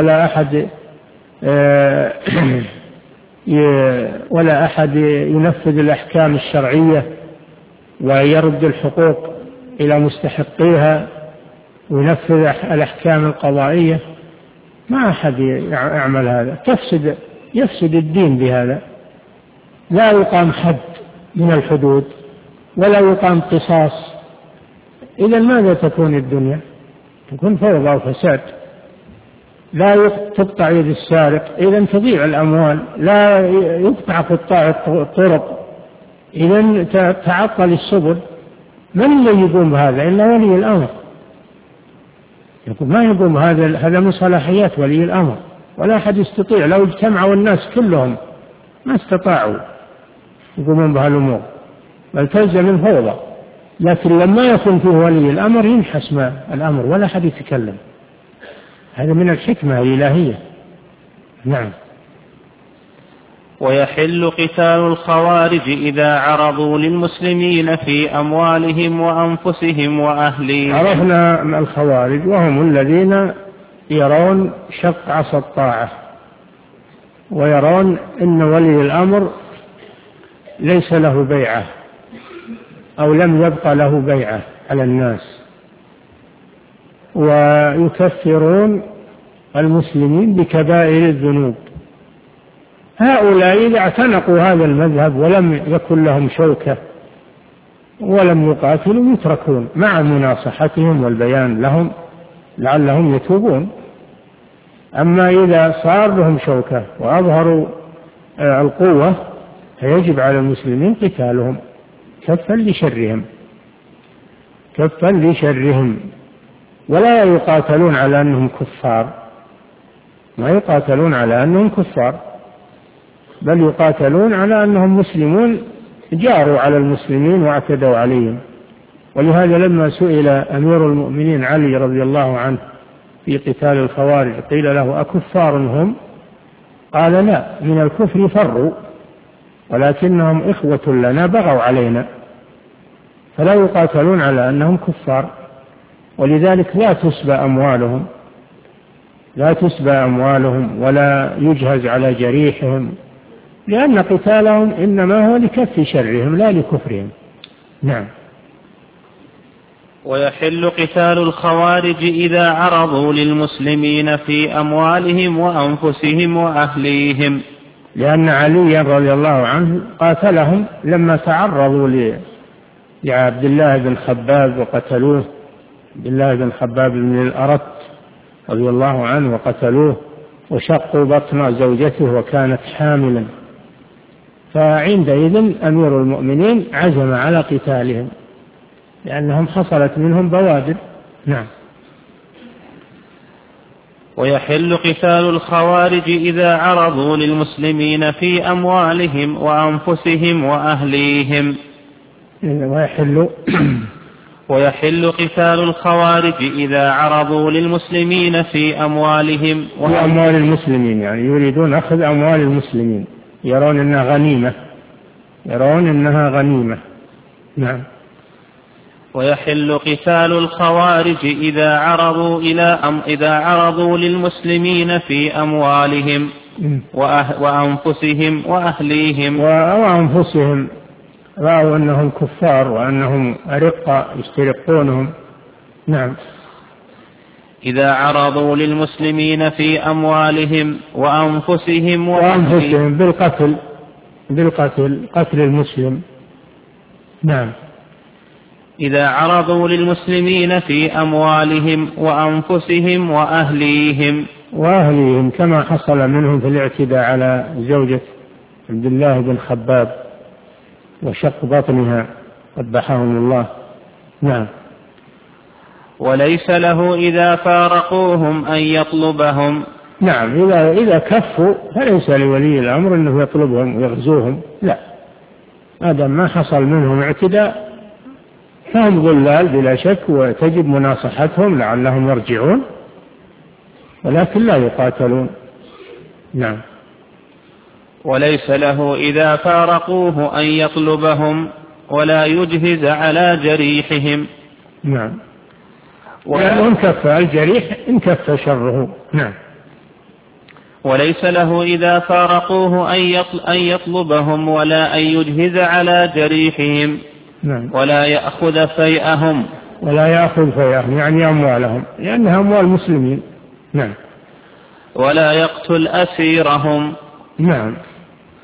ولا أحد ينفذ الأحكام الشرعية ويرد الحقوق إلى مستحقيها وينفذ الأحكام القضائية. ما أحد يعمل هذا، يفسد الدين بهذا. لا يقام حد من الحدود ولا يقام قصاص، إذا ماذا تكون الدنيا؟ تكون فوضى وفساد. لا تقطع يد السارق، إذا تضيع الأموال. لا يقطع قطاع الطرق، إذا تعطل السبل. من الذي يقوم بهذا إلا ولي الأمر؟ ما يقوم هذا من صلاحيات ولي الأمر، ولا أحد يستطيع. لو اجتمعوا الناس كلهم ما استطاعوا يقومون بهالأمور، بل تلزم الفوضى. لكن لما يكون فيه ولي الأمر ينحسم الأمر ولا أحد يتكلم. هذا من الحكمة الإلهية. نعم. ويحل قتال الخوارج إذا عرضوا للمسلمين في أموالهم وأنفسهم وأهليهم. عرفنا الخوارج وهم الذين يرون شق عصا الطاعة، ويرون أن ولي الأمر ليس له بيعة أو لم يبقى له بيعة على الناس، ويكفرون المسلمين بكبائر الذنوب. هؤلاء إذا اعتنقوا هذا المذهب ولم يكن لهم شوكة ولم يقاتلوا يتركون مع مناصحتهم والبيان لهم لعلهم يتوبون. أما إذا صار لهم شوكة وأظهروا القوة فيجب على المسلمين قتالهم كفا لشرهم، ولا يقاتلون على أنهم كفار، ما يقاتلون على أنهم كفار، بل يقاتلون على أنهم مسلمون جاروا على المسلمين واعتدوا عليهم. ولهذا لما سئل أمير المؤمنين علي رضي الله عنه في قتال الخوارج قيل له أكفار هم؟ قال لا، من الكفر فروا ولكنهم إخوة لنا بغوا علينا، فلا يقاتلون على أنهم كفار. ولذلك لا تسبى أموالهم ولا يجهز على جريحهم، لأن قتالهم إنما هو لكف شرهم لا لكفرهم. نعم. ويحل قتال الخوارج إذا عرضوا للمسلمين في أموالهم وأنفسهم وأهليهم، لأن علي رضي الله عنه قاتلهم لما تعرضوا لعبد الله بن خباب وقتلوه، عبد الله بن خباب بن الأرت رضي الله عنه وقتلوه وشقوا بطن زوجته وكانت حاملا، فعندئذ أمير المؤمنين عزم على قتالهم لأنهم حصلت منهم بوادر. نعم. ويحل قتال الخوارج إذا عرضوا للمسلمين في أموالهم وأنفسهم وأهليهم. ويحل قتال الخوارج إذا عرضوا للمسلمين في أموالهم وأموال المسلمين، يعني يريدون أخذ أموال المسلمين، يرون أنها غنيمة. نعم. ويحل قتال الخوارج إذا عرضوا للمسلمين في أموالهم وأنفسهم وأهليهم. وأنفسهم رأوا أنهم كفار وأنهم أرقة يسترقونهم. نعم. إذا عرضوا للمسلمين في أموالهم وأنفسهم بالقتل قتل المسلم. نعم. إذا عرضوا للمسلمين في أموالهم وأنفسهم وأهليهم كما حصل منهم في الاعتداء على زوجة عبد الله بن خباب وشق بطنها قبحهم الله. نعم. وليس له إذا فارقوهم أن يطلبهم. نعم. إذا كفوا فليس لولي الأمر أنه يطلبهم ويغزوهم، لا، آدم ما حصل منهم اعتداء فهم ضلال بلا شك، وتجب مناصحتهم لعلهم يرجعون، ولكن لا يقاتلون. نعم. وليس له إذا فارقوه أن يطلبهم ولا يجهز على جريحهم. نعم. وإن كف الجريح انكف شره. نعم. وليس له إذا فارقوه أن يطلبهم ولا أن يجهز على جريحهم. نعم. ولا يأخذ فيئهم يعني أموالهم، لأنها أموال المسلمين. نعم. ولا يقتل أسيرهم. نعم.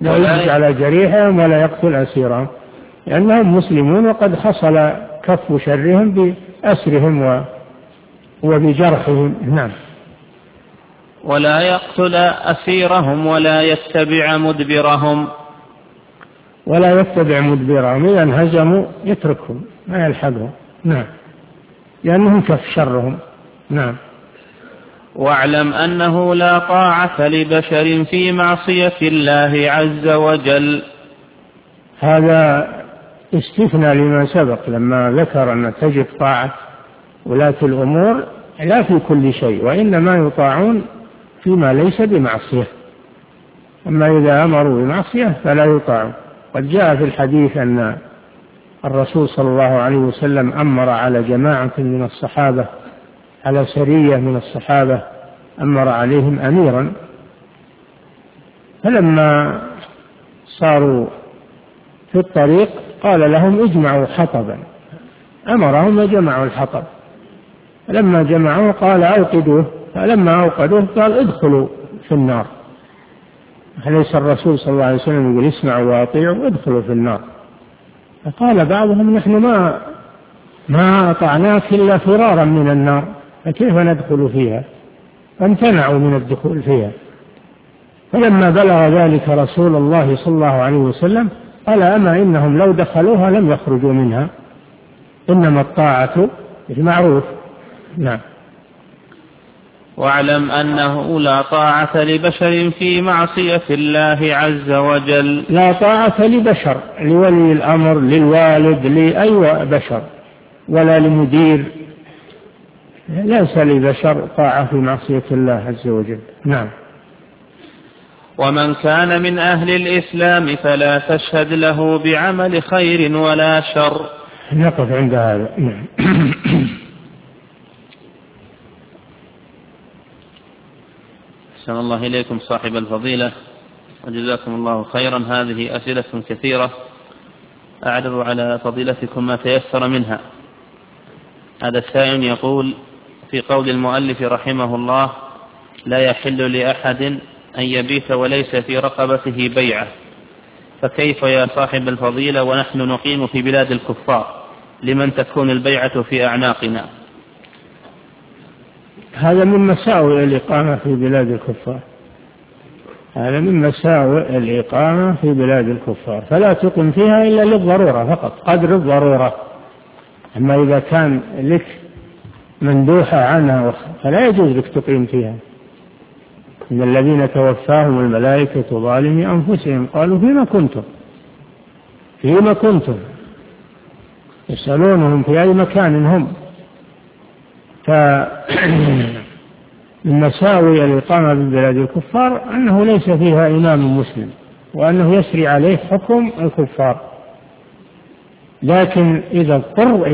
لا يجلس على جريحهم ولا يقتل أسيرهم، لأنهم مسلمون وقد حصل كف شرهم بأسرهم وبجرحهم. نعم. ولا يقتل أسيرهم ولا يتبع مدبرهم. ولا يتبع مدبرهم، إذا انهزموا يتركهم ما يلحقهم. نعم، لأنهم كف شرهم. نعم. واعلم أنه لا طاعة لبشر في معصية الله عز وجل. هذا استثنى لما سبق لما ذكر أن تجب طاعة ولاة الأمور لا في كل شيء، وإنما يطاعون فيما ليس بمعصية، أما إذا أمروا بمعصية فلا يطاعون. قد جاء في الحديث أن الرسول صلى الله عليه وسلم أمر على جماعة من الصحابة، على سرية من الصحابة أمر عليهم أميرا، فلما صاروا في الطريق قال لهم اجمعوا حطبا، أمرهم وجمعوا الحطب، لما جمعوه قال أوقدوه، فلما أوقدوه قال ادخلوا في النار. أليس الرسول صلى الله عليه وسلم يقول اسمعوا وأطيعوا ادخلوا في النار؟ فقال بعضهم نحن ما أطعناك إلا فرارا من النار، فكيف ندخل فيها؟ فامتنعوا من الدخول فيها. فلما بلغ ذلك رسول الله صلى الله عليه وسلم قال أما إنهم لو دخلوها لم يخرجوا منها، إنما الطاعة بالمعروف. نعم. واعلم أنه لا طاعة لبشر في معصية الله عز وجل. لا طاعة لبشر، لولي الأمر، للوالد، لأي بشر، ولا لمدير، ليس لبشر طاعة في معصية الله عز وجل. نعم. ومن كان من أهل الإسلام فلا تشهد له بعمل خير ولا شر. نقف عند هذا. نعم. أحسن الله إليكم صاحب الفضيلة وجزاكم الله خيرا. هذه أسئلة كثيرة أعرض على فضيلتكم ما تيسر منها. هذا السائل يقول في قول المؤلف رحمه الله لا يحل لأحد أن يبيت وليس في رقبته بيعة، فكيف يا صاحب الفضيلة ونحن نقيم في بلاد الكفار لمن تكون البيعة في أعناقنا؟ هذا من مساوئ الإقامة في بلاد الكفار، هذا من مساوئ الإقامة في بلاد الكفار، فلا تقم فيها إلا للضرورة فقط، قدر الضرورة. أما إذا كان لك مندوحة عنها فلا يجوز لك تقيم فيها. إن الذين توفاهم الملائكة ظالمي أنفسهم قالوا فيما كنتم يسألونهم في أي مكان هم. فمن مساوئ الإقامة ببلاد الكفار أنه ليس فيها إمام مسلم، وأنه يسري عليه حكم الكفار. لكن إذا اضطر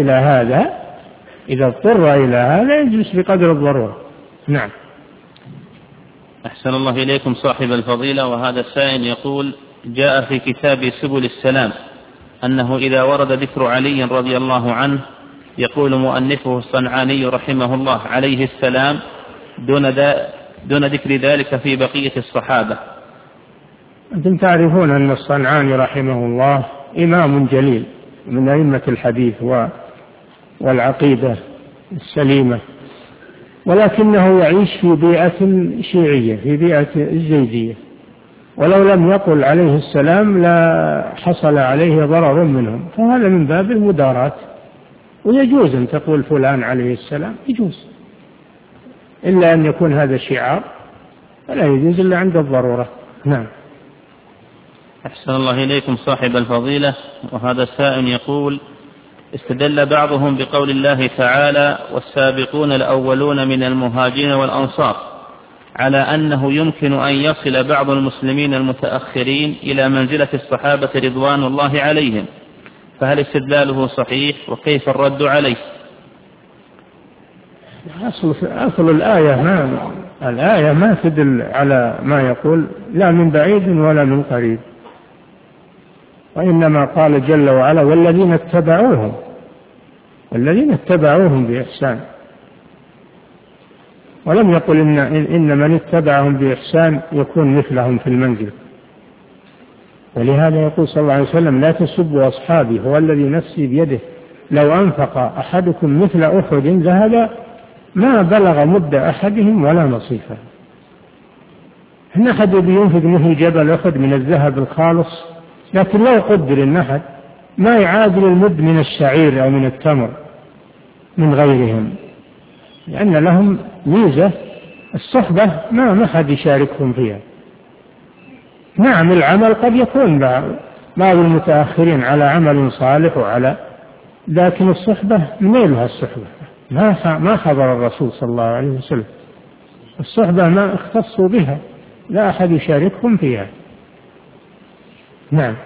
إلى هذا يجلس بقدر الضرورة. نعم. أحسن الله إليكم صاحب الفضيلة. وهذا السائل يقول جاء في كتاب سبل السلام أنه إذا ورد ذكر علي رضي الله عنه يقول مؤنفه الصنعاني رحمه الله عليه السلام دون ذكر ذلك في بقية الصحابة. أنتم تعرفون أن الصنعاني رحمه الله إمام جليل من أئمة الحديث والعقيدة السليمة، ولكنه يعيش في بيئة شيعية، في بيئة الزيدية، ولو لم يقل عليه السلام لا حصل عليه ضرر منهم، فهذا من باب المداراة. ويجوز أن تقول فلان عليه السلام، يجوز، إلا أن يكون هذا شعار، فلا يجوز إلا عند الضرورة. نعم. أحسن الله إليكم صاحب الفضيلة. وهذا السائل يقول استدل بعضهم بقول الله تعالى والسابقون الأولون من المهاجرين والأنصار على أنه يمكن أن يصل بعض المسلمين المتأخرين إلى منزلة الصحابة رضوان الله عليهم، فهل استدلاله صحيح وكيف الرد عليه؟ أصل الآية ما تدل على ما يقول لا من بعيد ولا من قريب، وإنما قال جل وعلا والذين اتبعوهم بإحسان، ولم يقل إن من اتبعهم بإحسان يكون مثلهم في المنزل. ولهذا يقول صلى الله عليه وسلم لا تسبوا أصحابي، هو الذي نفسي بيده لو أنفق أحدكم مثل أحد ذهب ما بلغ مد أحدهم ولا نصيفه. إن أحد بينفق مثل جبل أحد من الذهب الخالص، لكن لو قدر إن أحد ما يعادل المد من الشعير أو من التمر من غيرهم، لأن لهم ميزة الصحبة ما حد يشاركهم فيها. نعم العمل قد يكون بعض المتأخرين على عمل صالح لكن الصحبة نيلها الصحبة ما حضر الرسول صلى الله عليه وسلم، الصحبة ما اختصوا بها، لا أحد يشاركهم فيها. نعم.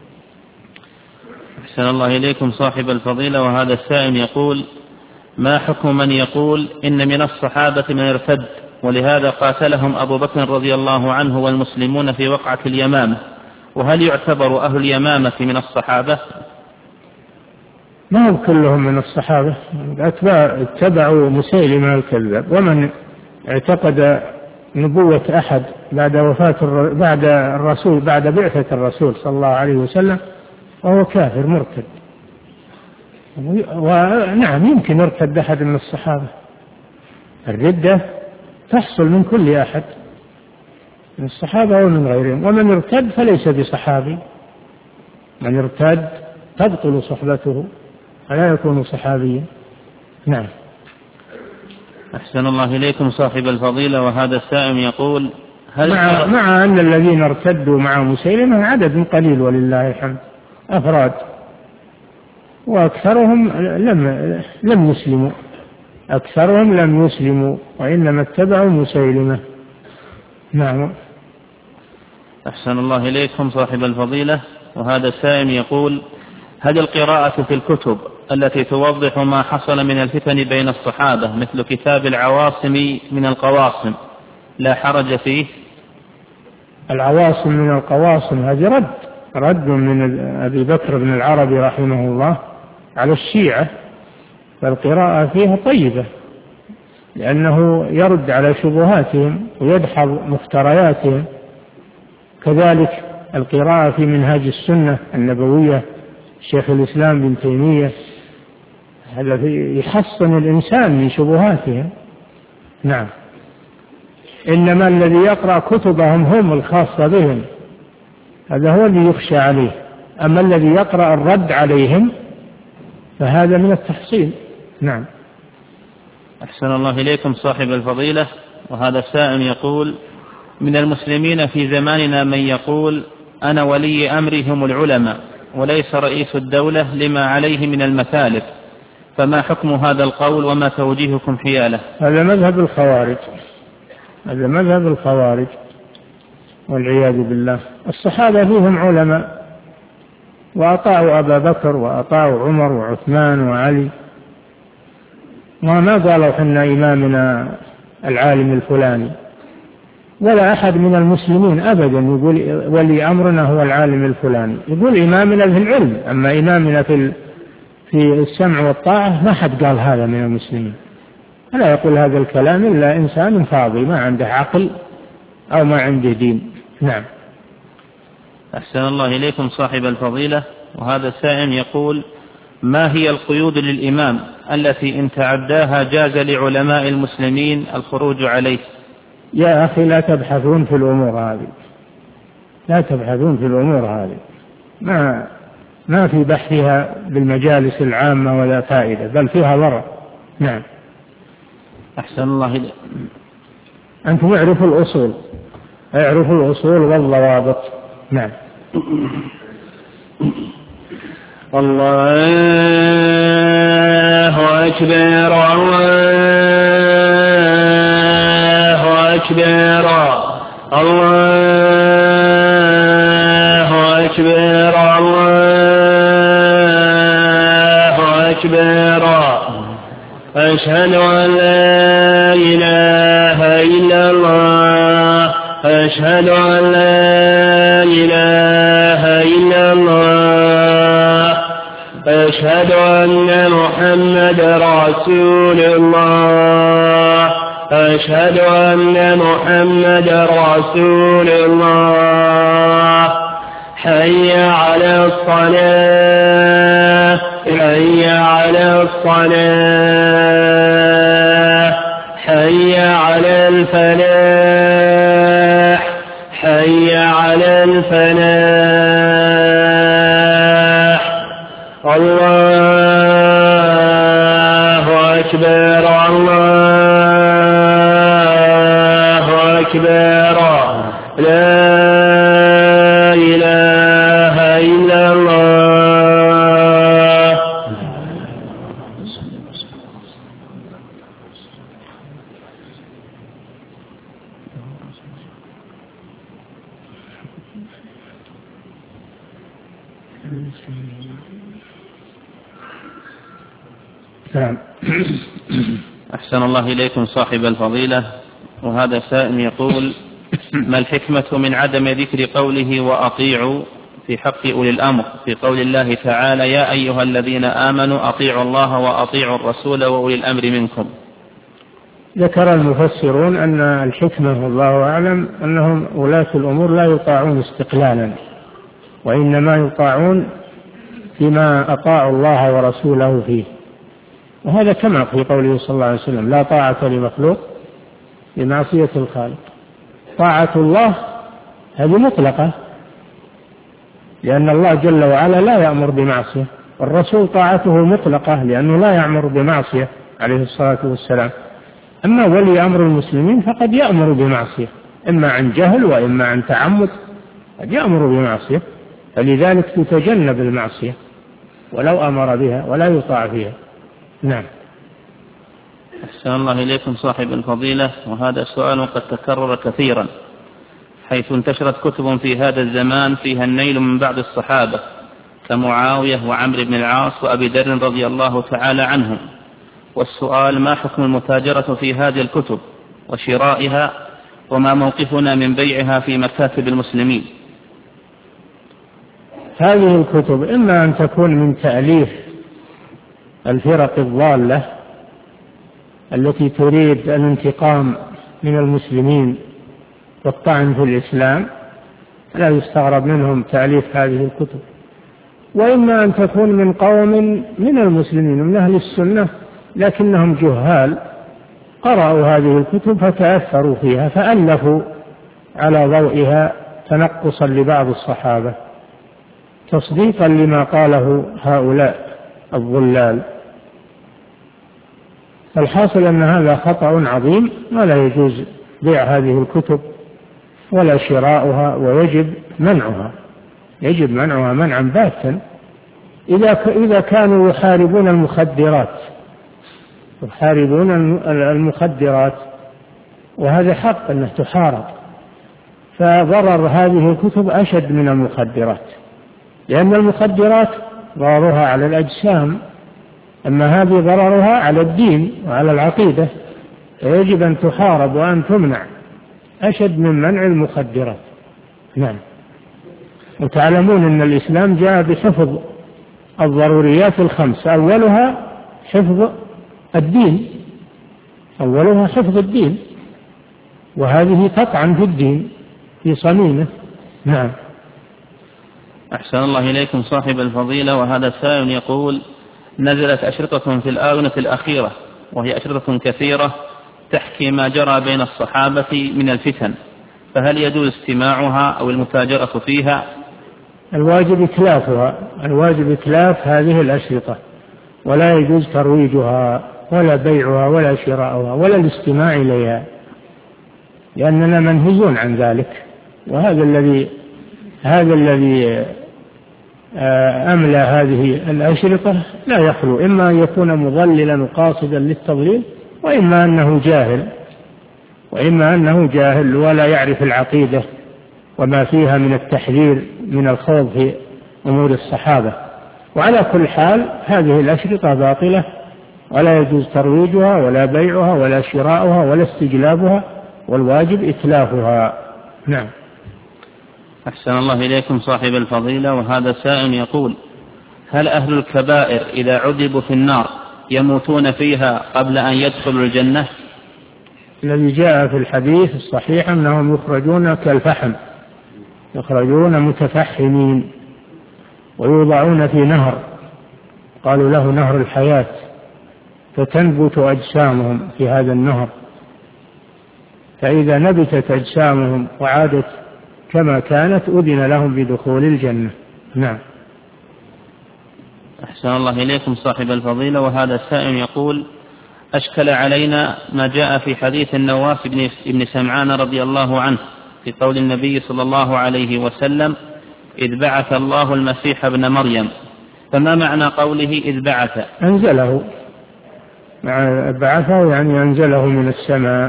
أحسن الله إليكم صاحب الفضيلة. وهذا السائل يقول: ما حكم من يقول إن من الصحابة من ارتد ولهذا قاتلهم أبو بكر رضي الله عنه والمسلمون في وقعة اليمامة، وهل يعتبر أهل اليمامة من الصحابة؟ ما هم كلهم من الصحابة، اتبعوا مسيلمة الكذاب، ومن اعتقد نبوة أحد بعد بعثة الرسول صلى الله عليه وسلم وهو كافر مرتد. ونعم يمكن يرتد أحد من الصحابة، الردة تحصل من كل أحد من الصحابة ومن غيرهم، ومن ارتد فليس بصحابي، من ارتد تبطل صحبته فلا يكون صحابيا. نعم. أحسن الله إليكم صاحب الفضيلة. وهذا السائل يقول: مع أن الذين ارتدوا مع مسيلمة عدد قليل ولله الحمد أفراد، وأكثرهم لم يسلموا، أكثرهم لم يسلموا وإنما اتبعوا مسيلمة. نعم. أحسن الله إليكم صاحب الفضيلة. وهذا السائل يقول: هل القراءة في الكتب التي توضح ما حصل من الفتن بين الصحابة مثل كتاب العواصم من القواصم لا حرج فيه؟ العواصم من القواصم هذه رد من أبي بكر بن العربي رحمه الله على الشيعة، فالقراءة فيها طيبة لأنه يرد على شبهاتهم ويدحض مفترياتهم. كذلك القراءة في منهاج السنة النبوية شيخ الإسلام بن تيمية، هذا يحصن الإنسان من شبهاتهم. نعم. إنما الذي يقرأ كتبهم هم الخاصة بهم هذا هو اللي يخشى عليه، أما الذي يقرأ الرد عليهم فهذا من التحصين. نعم. أحسن الله إليكم صاحب الفضيلة. وهذا السائل يقول: من المسلمين في زماننا من يقول أنا ولي أمري هم العلماء وليس رئيس الدولة لما عليه من المثالب، فما حكم هذا القول وما توجيهكم حياله؟ هذا مذهب الخوارج، هذا مذهب الخوارج والعياذ بالله. الصحابة فيهم علماء وأطاعوا أبا بكر وأطاعوا عمر وعثمان وعلي، وما قالوا حنا إمامنا العالم الفلاني، ولا أحد من المسلمين أبدا يقول ولي أمرنا هو العالم الفلاني، يقول إمامنا في العلم، أما إمامنا في السمع والطاعة ما حد قال هذا من المسلمين. لا يقول هذا الكلام إلا إنسان فاضي ما عنده عقل أو ما عنده دين. نعم. أحسن الله إليكم صاحب الفضيلة. وهذا السائل يقول: ما هي القيود للإمام التي إن تعداها جاز لعلماء المسلمين الخروج عليه؟ يا أخي لا تبحثون في الأمور هذه، لا تبحثون في الأمور هذه، ما في بحثها بالمجالس العامة ولا فائدة، بل فيها ضرر. نعم. أحسن الله إليكم. أنتم اعرفوا الأصول، اعرفوا الأصول والضوابط. نعم. الله أكبر الله أكبر الله أكبر الله أكبر. أشهد أن لا إله إلا الله أشهد أن لا إله إلا الله أشهد أن محمد رسول الله أشهد أن محمد رسول الله. حي على الصلاة حي على الصلاة حي على الفلاح حي على الفلاح الله أكبر الله أكبر لا إله إلا الله. أحسن الله إليكم صاحب الفضيلة. وهذا سائل يقول: ما الحكمة من عدم ذكر قوله وأطيعوا في حق أولي الأمر في قول الله تعالى: يا أيها الذين آمنوا أطيعوا الله وأطيعوا الرسول وأولي الأمر منكم؟ ذكر المفسرون أن الحكمة والله أعلم أنهم ولاة الأمور لا يطاعون استقلالا، وإنما يطاعون فيما أطاعوا الله ورسوله فيه، وهذا كما في قوله صلى الله عليه وسلم: لا طاعة لمخلوق بمعصية الخالق. طاعة الله هذه مطلقة، لأن الله جل وعلا لا يأمر بمعصية، والرسول طاعته مطلقة لأنه لا يأمر بمعصية عليه الصلاة والسلام. أما ولي أمر المسلمين فقد يأمر بمعصية، إما عن جهل وإما عن تعمد، قد يأمر بمعصية، فلذلك تتجنب المعصية ولو أمر بها ولا يطاع فيها. نعم. أحسن الله إليكم صاحب الفضيلة. وهذا سؤال قد تكرر كثيرا، حيث انتشرت كتب في هذا الزمان فيها النيل من بعض الصحابة كمعاوية وعمرو بن العاص وأبي ذر رضي الله تعالى عنهم. والسؤال: ما حكم المتاجرة في هذه الكتب وشرائها، وما موقفنا من بيعها في مكاتب المسلمين؟ هذه الكتب إما أن تكون من تأليف الفرق الضالة التي تريد الانتقام من المسلمين والطعن في الإسلام، لا يستغرب منهم تأليف هذه الكتب، وإما أن تكون من قوم من المسلمين من أهل السنة لكنهم جهال قرأوا هذه الكتب فتأثروا فيها فألفوا على ضوئها تنقصا لبعض الصحابة تصديقا لما قاله هؤلاء الضلال. الحاصل أن هذا خطأ عظيم، ولا يجوز بيع هذه الكتب ولا شراؤها، ويجب منعها، يجب منعها منعا باتا. إذا كانوا يحاربون المخدرات، وهذا حق أنه تحارب، فضرر هذه الكتب أشد من المخدرات، لأن المخدرات ضررها على الأجسام، أما هذه ضررها على الدين وعلى العقيدة، فيجب أن تحارب وأن تمنع أشد من منع المخدرات. نعم. وتعلمون أن الإسلام جاء بحفظ الضروريات الخمس، أولها حفظ الدين، أولها حفظ الدين، وهذه تطعن في الدين في صميمه. نعم. أحسن الله إليكم صاحب الفضيلة. وهذا سائل يقول: نزلت أشرطة في الآونة الأخيرة، وهي أشرطة كثيرة تحكي ما جرى بين الصحابة من الفتن، فهل يجوز استماعها أو المتاجرة فيها؟ الواجب إتلافها، الواجب إتلاف هذه الأشرطة، ولا يجوز ترويجها ولا بيعها ولا شراؤها ولا الاستماع إليها، لأننا منهيون عن ذلك. وهذا الذي أملى هذه الأشرطة لا يخلو إما أن يكون مضللا وقاصدا للتضليل، وإما أنه جاهل ولا يعرف العقيدة وما فيها من التحذير من الخوض في أمور الصحابة. وعلى كل حال هذه الأشرطة باطلة، ولا يجوز ترويجها ولا بيعها ولا شراؤها ولا استجلابها، والواجب إتلافها. نعم. أحسن الله إليكم صاحب الفضيلة. وهذا سائل يقول: هل أهل الكبائر إذا عذبوا في النار يموتون فيها قبل أن يدخلوا الجنة؟ الذي جاء في الحديث الصحيح أنهم يخرجون كالفحم يخرجون متفحمين ويوضعون في نهر قالوا له نهر الحياة، فتنبت أجسامهم في هذا النهر، فإذا نبتت أجسامهم وعادت كما كانت أذن لهم بدخول الجنة. نعم. أحسن الله إليكم صاحب الفضيلة. وهذا السائل يقول: أشكل علينا ما جاء في حديث النواس بن سمعان رضي الله عنه في قول النبي صلى الله عليه وسلم: إذ بعث الله المسيح ابن مريم، فما معنى قوله إذ بعث؟ أنزله، بعثه يعني أنزله من السماء،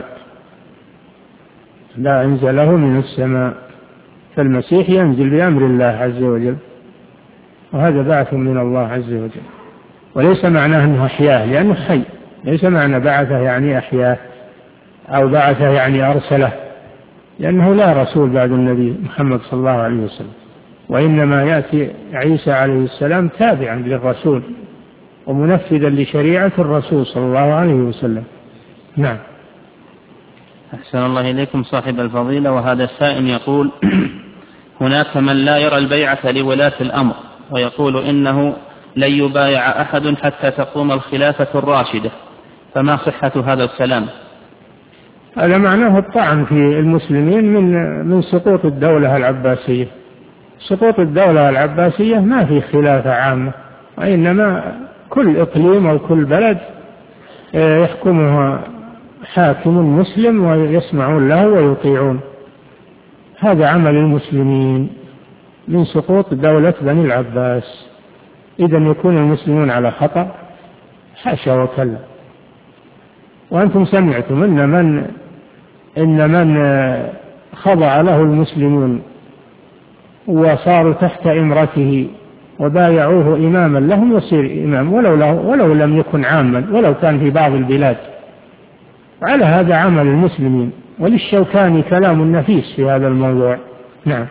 لا أنزله من السماء، فالمسيح ينزل بأمر الله عز وجل، وهذا بعث من الله عز وجل، وليس معناه أنه أحياه لأنه حي، ليس معنى بعثه يعني أحياه أو بعثه يعني أرسله، لأنه لا رسول بعد النبي محمد صلى الله عليه وسلم، وإنما يأتي عيسى عليه السلام تابعا للرسول ومنفذا لشريعة الرسول صلى الله عليه وسلم. نعم. أحسن الله إليكم صاحب الفضيلة. وهذا السائل يقول: هناك من لا يرى البيعة لولاة الأمر ويقول إنه لن يبايع أحد حتى تقوم الخلافة الراشدة، فما صحة هذا الكلام؟ هذا معناه الطعن في المسلمين من سقوط الدولة العباسية. سقوط الدولة العباسية ما في خلافة عامة، وإنما كل إقليم أو كل بلد يحكمها حاكم مسلم ويسمعون له ويطيعون. هذا عمل المسلمين من سقوط دولة بني العباس. إذا يكون المسلمون على خطأ؟ حاشا وكلا. وأنتم سمعتم إن من خضع له المسلمون وصاروا تحت إمرته وبايعوه إماما لهم يصير إمام ولو لم يكن عاما، ولو كان في بعض البلاد. وعلى هذا عمل المسلمين. وللشوكاني كلام نفيس في هذا الموضوع. نعم.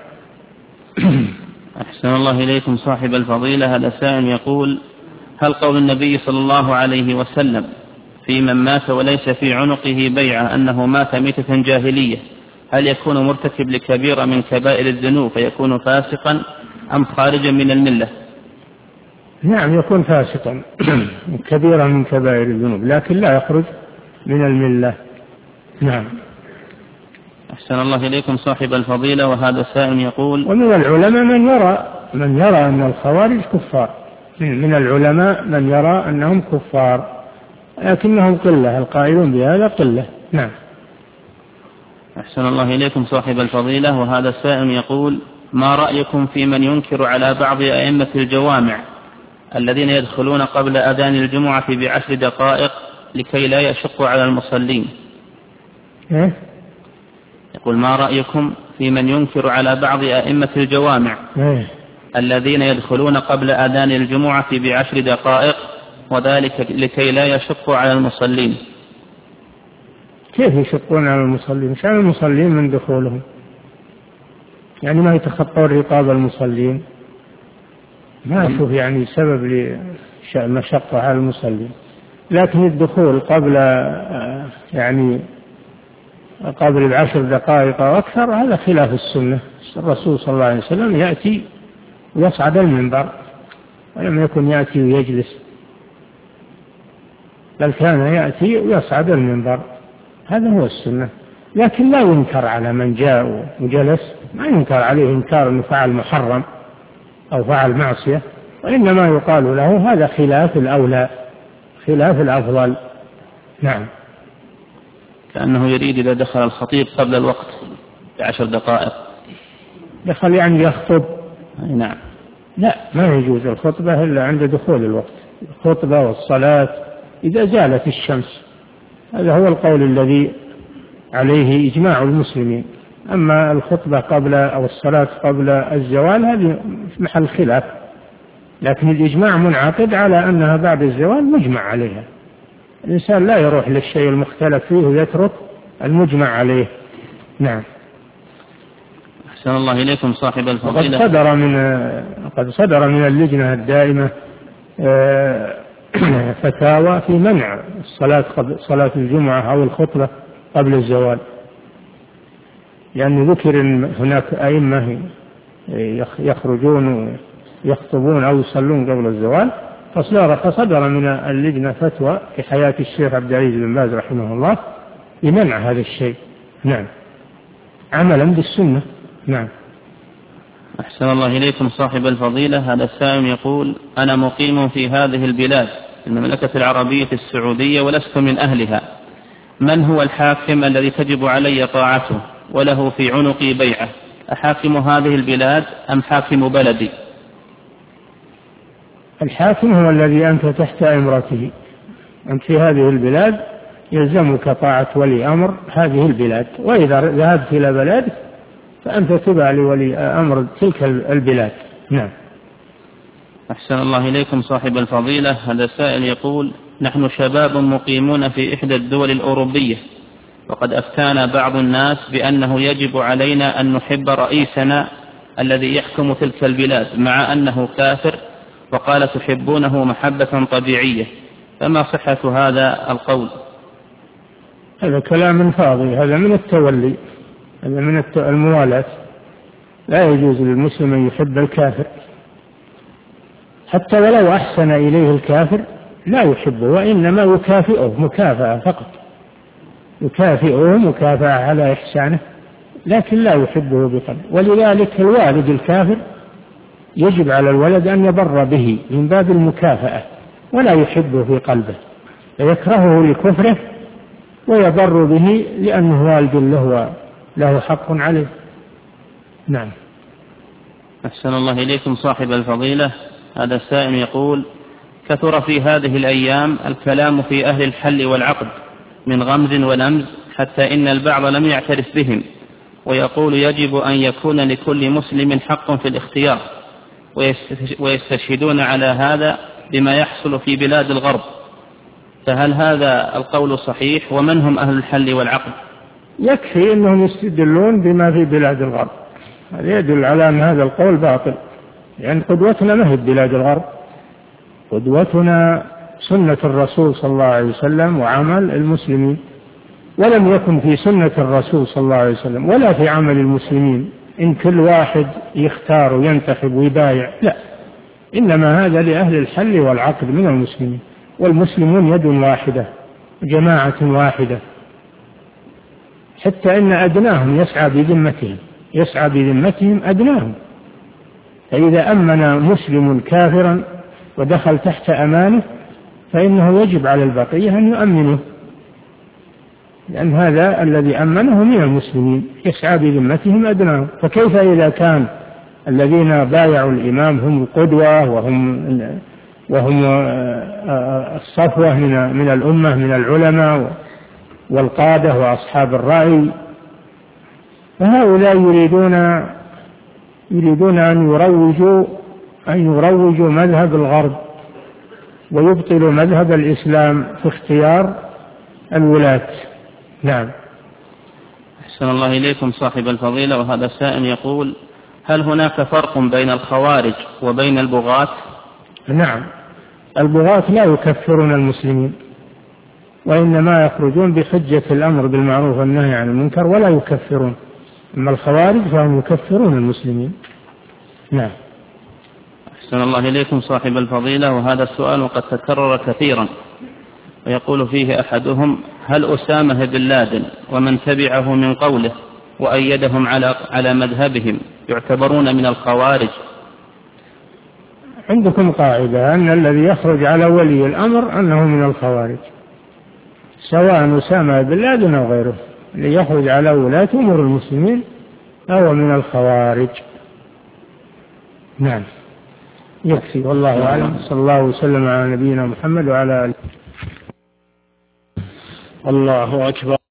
أحسن الله إليكم صاحب الفضيلة. هذا سائل يقول: هل قول النبي صلى الله عليه وسلم في من مات وليس في عنقه بيعة أنه مات ميتة جاهلية، هل يكون مرتكب لكبيرة من كبائر الذنوب فيكون فاسقا أم خارجا من الملة؟ نعم، يكون فاسقا كبيرة من كبائر الذنوب، لكن لا يخرج من الملة. نعم. أحسن الله إليكم صاحب الفضيلة. وهذا السائل يقول: ومن العلماء من يرى أن الخوارج كفار، من العلماء من يرى أنهم كفار، لكنهم قلة، القائلون بهذا قلة. نعم. أحسن الله إليكم صاحب الفضيلة. وهذا السائل يقول: ما رأيكم في من ينكر على بعض أئمة الجوامع الذين يدخلون قبل أذان الجمعة ب10 دقائق لكي لا يشق على المصلين؟ يقول: ما رأيكم في من ينكر على بعض أئمة الجوامع الذين يدخلون قبل أذان الجمعة ب10 دقائق وذلك لكي لا يشق على المصلين؟ كيف يشقون على المصلين؟ مش على المصلين من دخولهم، يعني ما يتخطون رقاب المصلين، ما أشوف يعني سبب لمشقة على المصلين. لكن الدخول قبل 10 دقائق أو أكثر هذا خلاف السنة. الرسول صلى الله عليه وسلم يأتي ويصعد المنبر، ولم يكن يأتي ويجلس، بل كان يأتي ويصعد المنبر، هذا هو السنة. لكن لا ينكر على من جاء وجلس، ما ينكر عليه إنكار أنه فعل محرم أو فعل معصية، وإنما يقال له هذا خلاف الأولى، خلاف الأفضل. نعم. كأنه يريد إذا دخل الخطيب قبل الوقت ب10 دقائق دخل يعني يخطب. نعم. لا، ما يجوز الخطبة إلا عند دخول الوقت، الخطبة والصلاة إذا زالت الشمس، هذا هو القول الذي عليه إجماع المسلمين. أما الخطبة قبل أو الصلاة قبل الزوال هذه محل خلاف، لكن الإجماع منعقد على أنها بعد الزوال مجمع عليها. الإنسان لا يروح للشيء المختلف فيه ويترك المجمع عليه. نعم. أحسن الله إليكم صاحب الفضيلة. قد صدر من اللجنة الدائمة فتاوى في منع صلاة الجمعة أو الخطبة قبل الزوال، لأن ذكر هناك أئمة يخرجون يخطبون أو يصلون قبل الزوال. فصدر من اللجنة فتوى في حياة الشيخ عبد العزيز بن باز رحمه الله لمنع هذا الشيء. نعم، عملا بالسنة. نعم. أحسن الله إليكم صاحب الفضيلة. هذا السائل يقول: أنا مقيم في هذه البلاد المملكة العربية السعودية ولست من أهلها، من هو الحاكم الذي تجب علي طاعته وله في عنقي بيعة؟ أحاكم هذه البلاد أم حاكم بلدي؟ الحاكم هو الذي أنت تحت أمرته. أنت في هذه البلاد يلزمك طاعة ولي أمر هذه البلاد، وإذا ذهبت إلى بلد فأنت تبع لولي أمر تلك البلاد. نعم. أحسن الله إليكم صاحب الفضيلة. هذا سائل يقول: نحن شباب مقيمون في إحدى الدول الأوروبية، وقد أفتانا بعض الناس بأنه يجب علينا أن نحب رئيسنا الذي يحكم تلك البلاد مع أنه كافر، وقال تحبونه محبة طبيعية، فما صحة هذا القول؟ هذا كلام فاضي، هذا من التولي، هذا من الموالاة. لا يجوز للمسلم أن يحب الكافر، حتى ولو أحسن إليه الكافر لا يحبه، وإنما يكافئه مكافأة فقط، يكافئه مكافأة على إحسانه، لكن لا يحبه بقلبه. ولذلك الوالد الكافر يجب على الولد أن يبر به من باب المكافأة، ولا يحبه في قلبه، فيكرهه لكفره ويبر به لأنه والد له حق عليه. نعم. أحسن الله إليكم صاحب الفضيلة. هذا السائل يقول: كثر في هذه الأيام الكلام في أهل الحل والعقد من غمز ولمز، حتى إن البعض لم يعترف بهم، ويقول يجب أن يكون لكل مسلم حق في الاختيار، ويستشهدون على هذا بما يحصل في بلاد الغرب، فهل هذا القول صحيح؟ ومن هم أهل الحل والعقد؟ يكفي أنهم يستدلون بما في بلاد الغرب، هذا يدل على أن هذا القول باطل، لأن قدوتنا ما هي بلاد الغرب، قدوتنا سنة الرسول صلى الله عليه وسلم وعمل المسلمين، ولم يكن في سنة الرسول صلى الله عليه وسلم ولا في عمل المسلمين إن كل واحد يختار وينتخب ويبايع، لا، إنما هذا لأهل الحل والعقد من المسلمين، والمسلمون يد واحدة جماعة واحدة، حتى إن أدناهم يسعى بذمتهم أدناهم. فإذا أمن مسلم كافرا ودخل تحت أمانه فإنه يجب على البقية أن يؤمنه، لأن هذا الذي أمنه من المسلمين يسعى بذمتهم أدناهم. فكيف إذا كان الذين بايعوا الإمام هم القدوة وهم الصفوة من الأمة من العلماء والقادة وأصحاب الرأي، فهؤلاء يريدون أن يروجوا مذهب الغرب ويبطلوا مذهب الإسلام في اختيار الولاة. نعم. أحسن الله إليكم صاحب الفضيلة. وهذا السائل يقول: هل هناك فرق بين الخوارج وبين البغاة؟ نعم، البغاة لا يكفرون المسلمين، وإنما يخرجون بحجة الأمر بالمعروف والنهي عن المنكر ولا يكفرون، أما الخوارج فهم يكفرون المسلمين. نعم. أحسن الله إليكم صاحب الفضيلة. وهذا السؤال وقد تكرر كثيرا، ويقول فيه أحدهم: هل أسامة بن لادن ومن تبعه من قوله وأيدهم على مذهبهم يعتبرون من الخوارج؟ عندكم قاعدة أن الذي يخرج على ولي الأمر أنه من الخوارج، سواء أسامة بن لادن أو غيره، اللي يخرج على ولاة أمور المسلمين فهو من الخوارج. نعم، يكفي، والله أعلم. صلى الله وسلم على نبينا محمد وعلى آله. الله أكبر.